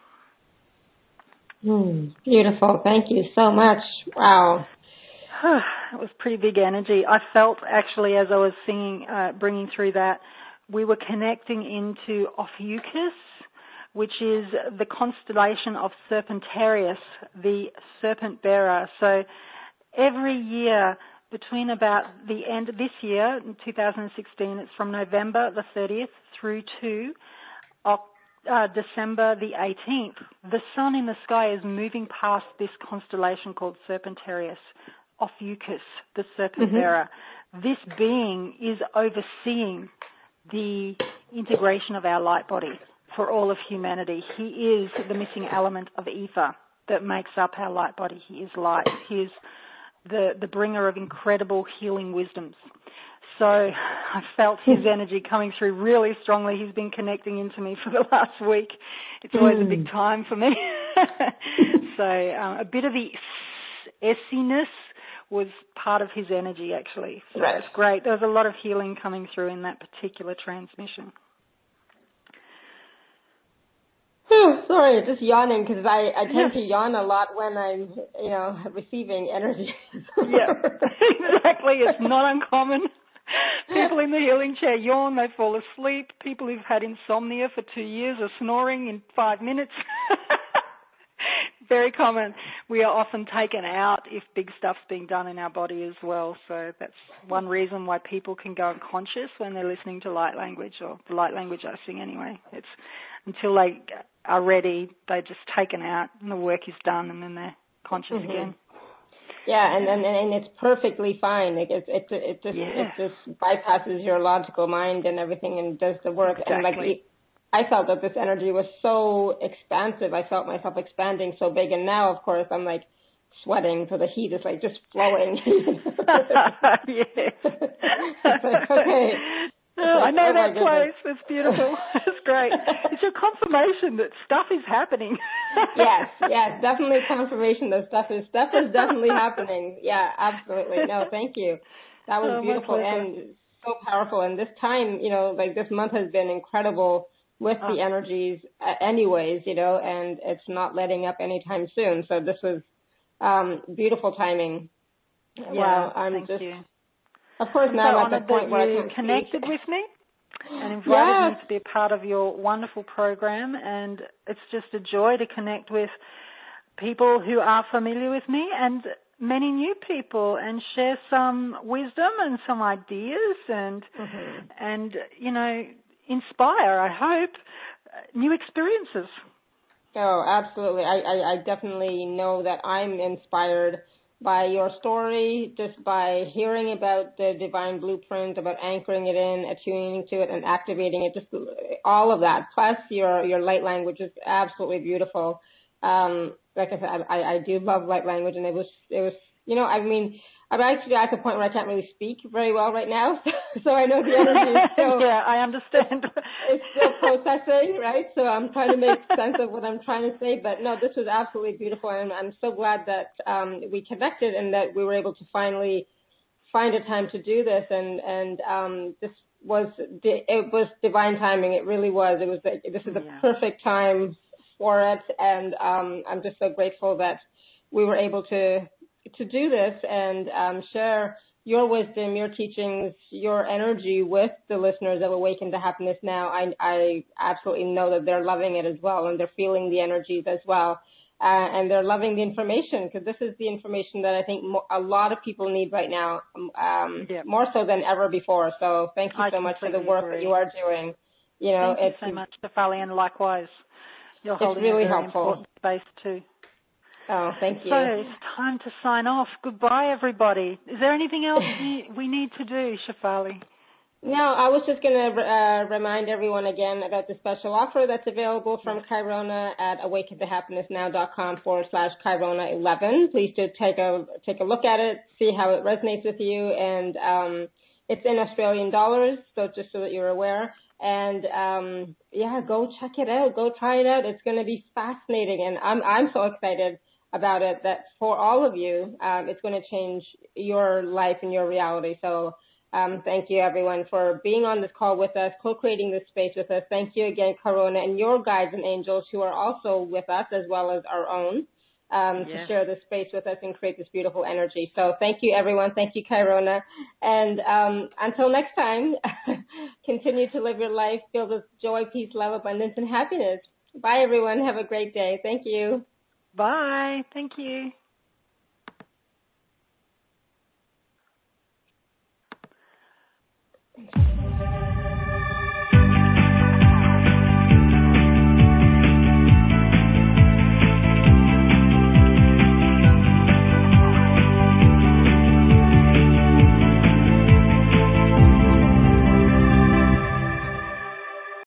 Mm, beautiful. Thank you so much. Wow. It was pretty big energy. I felt actually as I was singing, uh, bringing through that, we were connecting into Ophiuchus, which is the constellation of Serpentarius, the serpent bearer. So every year, between about the end of this year, in two thousand sixteen, it's from November the thirtieth through to uh, December the eighteenth, the sun in the sky is moving past this constellation called Serpentarius, Ophiuchus, the serpent mm-hmm. bearer. This being is overseeing the integration of our light body for all of humanity. He is the missing element of ether that makes up our light body. He is light. He is the, the bringer of incredible healing wisdoms. So I felt his energy coming through really strongly. He's been connecting into me for the last week. It's always a big time for me. So um, a bit of the essiness was part of his energy, actually. So right. It's great. There was a lot of healing coming through in that particular transmission. Whew, sorry, just yawning because I, I tend yeah. to yawn a lot when I'm, you know, receiving energy. Yeah, exactly. It's not uncommon. People in the healing chair yawn, they fall asleep. People who've had insomnia for two years are snoring in five minutes. Very common. We are often taken out if big stuff's being done in our body as well. So that's one reason why people can go unconscious when they're listening to light language, or the light language I sing anyway. It's until they are ready, they're just taken out and the work is done, and then they're conscious mm-hmm. again. Yeah, and, and and it's perfectly fine. Like it it it just yeah. it just bypasses your logical mind and everything and does the work. Exactly. And like it, I felt that this energy was so expansive. I felt myself expanding so big, and now of course I'm like sweating, so the heat is like just flowing. yes. It's like, okay. Oh, I know oh that place. It's beautiful. It's great. It's your confirmation that stuff is happening. yes, yes, definitely confirmation that stuff is stuff is definitely happening. Yeah, absolutely. No, thank you. That was oh, beautiful and so powerful. And this time, you know, like this month has been incredible with oh. the energies, uh, anyways. You know, and it's not letting up anytime soon. So this was um, beautiful timing. Yeah, wow, I'm thank just. you. Of course, I'm now so I'm at the point where you I can connected speak. with me and invited yes. me to be a part of your wonderful program, and it's just a joy to connect with people who are familiar with me and many new people, and share some wisdom and some ideas, and mm-hmm. and you know, inspire, I hope, new experiences. Oh, absolutely. I, I, I definitely know that I'm inspired by your story, just by hearing about the divine blueprint, about anchoring it in, attuning to it, and activating it, just all of that. Plus, your your light language is absolutely beautiful. Um, like I said, I, I do love light language, and it was it was you know, I mean, I'm actually at the point where I can't really speak very well right now, so I know the energy is still yeah, I understand. It's still processing, right? So I'm trying to make sense of what I'm trying to say. But no, this was absolutely beautiful, and I'm so glad that um, we connected and that we were able to finally find a time to do this. And and um, this was it was divine timing. It really was. It was. This is the yeah. perfect time for it, and um, I'm just so grateful that we were able to to do this and um, share your wisdom, your teachings, your energy with the listeners of Awaken to Happiness Now. I, I absolutely know that they're loving it as well, and they're feeling the energies as well, uh, and they're loving the information, because this is the information that I think mo- a lot of people need right now, um, yep. more so than ever before. So thank you I so much for the agree. work that you are doing. You know, thank it's you so much, Shefali, and likewise, you're holding it's really a very helpful. important space too. Oh, thank you. So it's time to sign off. Goodbye, everybody. Is there anything else we need to do, Shefali? No, I was just going to uh, remind everyone again about the special offer that's available from Kirona at awakentohappinessnow.com forward slash Kirona eleven. Please do take a take a look at it, see how it resonates with you, and um, it's in Australian dollars, so just so that you're aware. And um, yeah, go check it out. Go try it out. It's going to be fascinating, and I'm I'm so excited about it that for all of you, um, it's going to change your life and your reality. So um, thank you, everyone, for being on this call with us, co-creating this space with us. Thank you again, Kirona, and your guides and angels who are also with us, as well as our own, um, yes. to share this space with us and create this beautiful energy. So thank you, everyone. Thank you, Kirona. And um, until next time, continue to live your life filled with joy, peace, love, abundance, and happiness. Bye, everyone. Have a great day. Thank you. Bye. Thank you.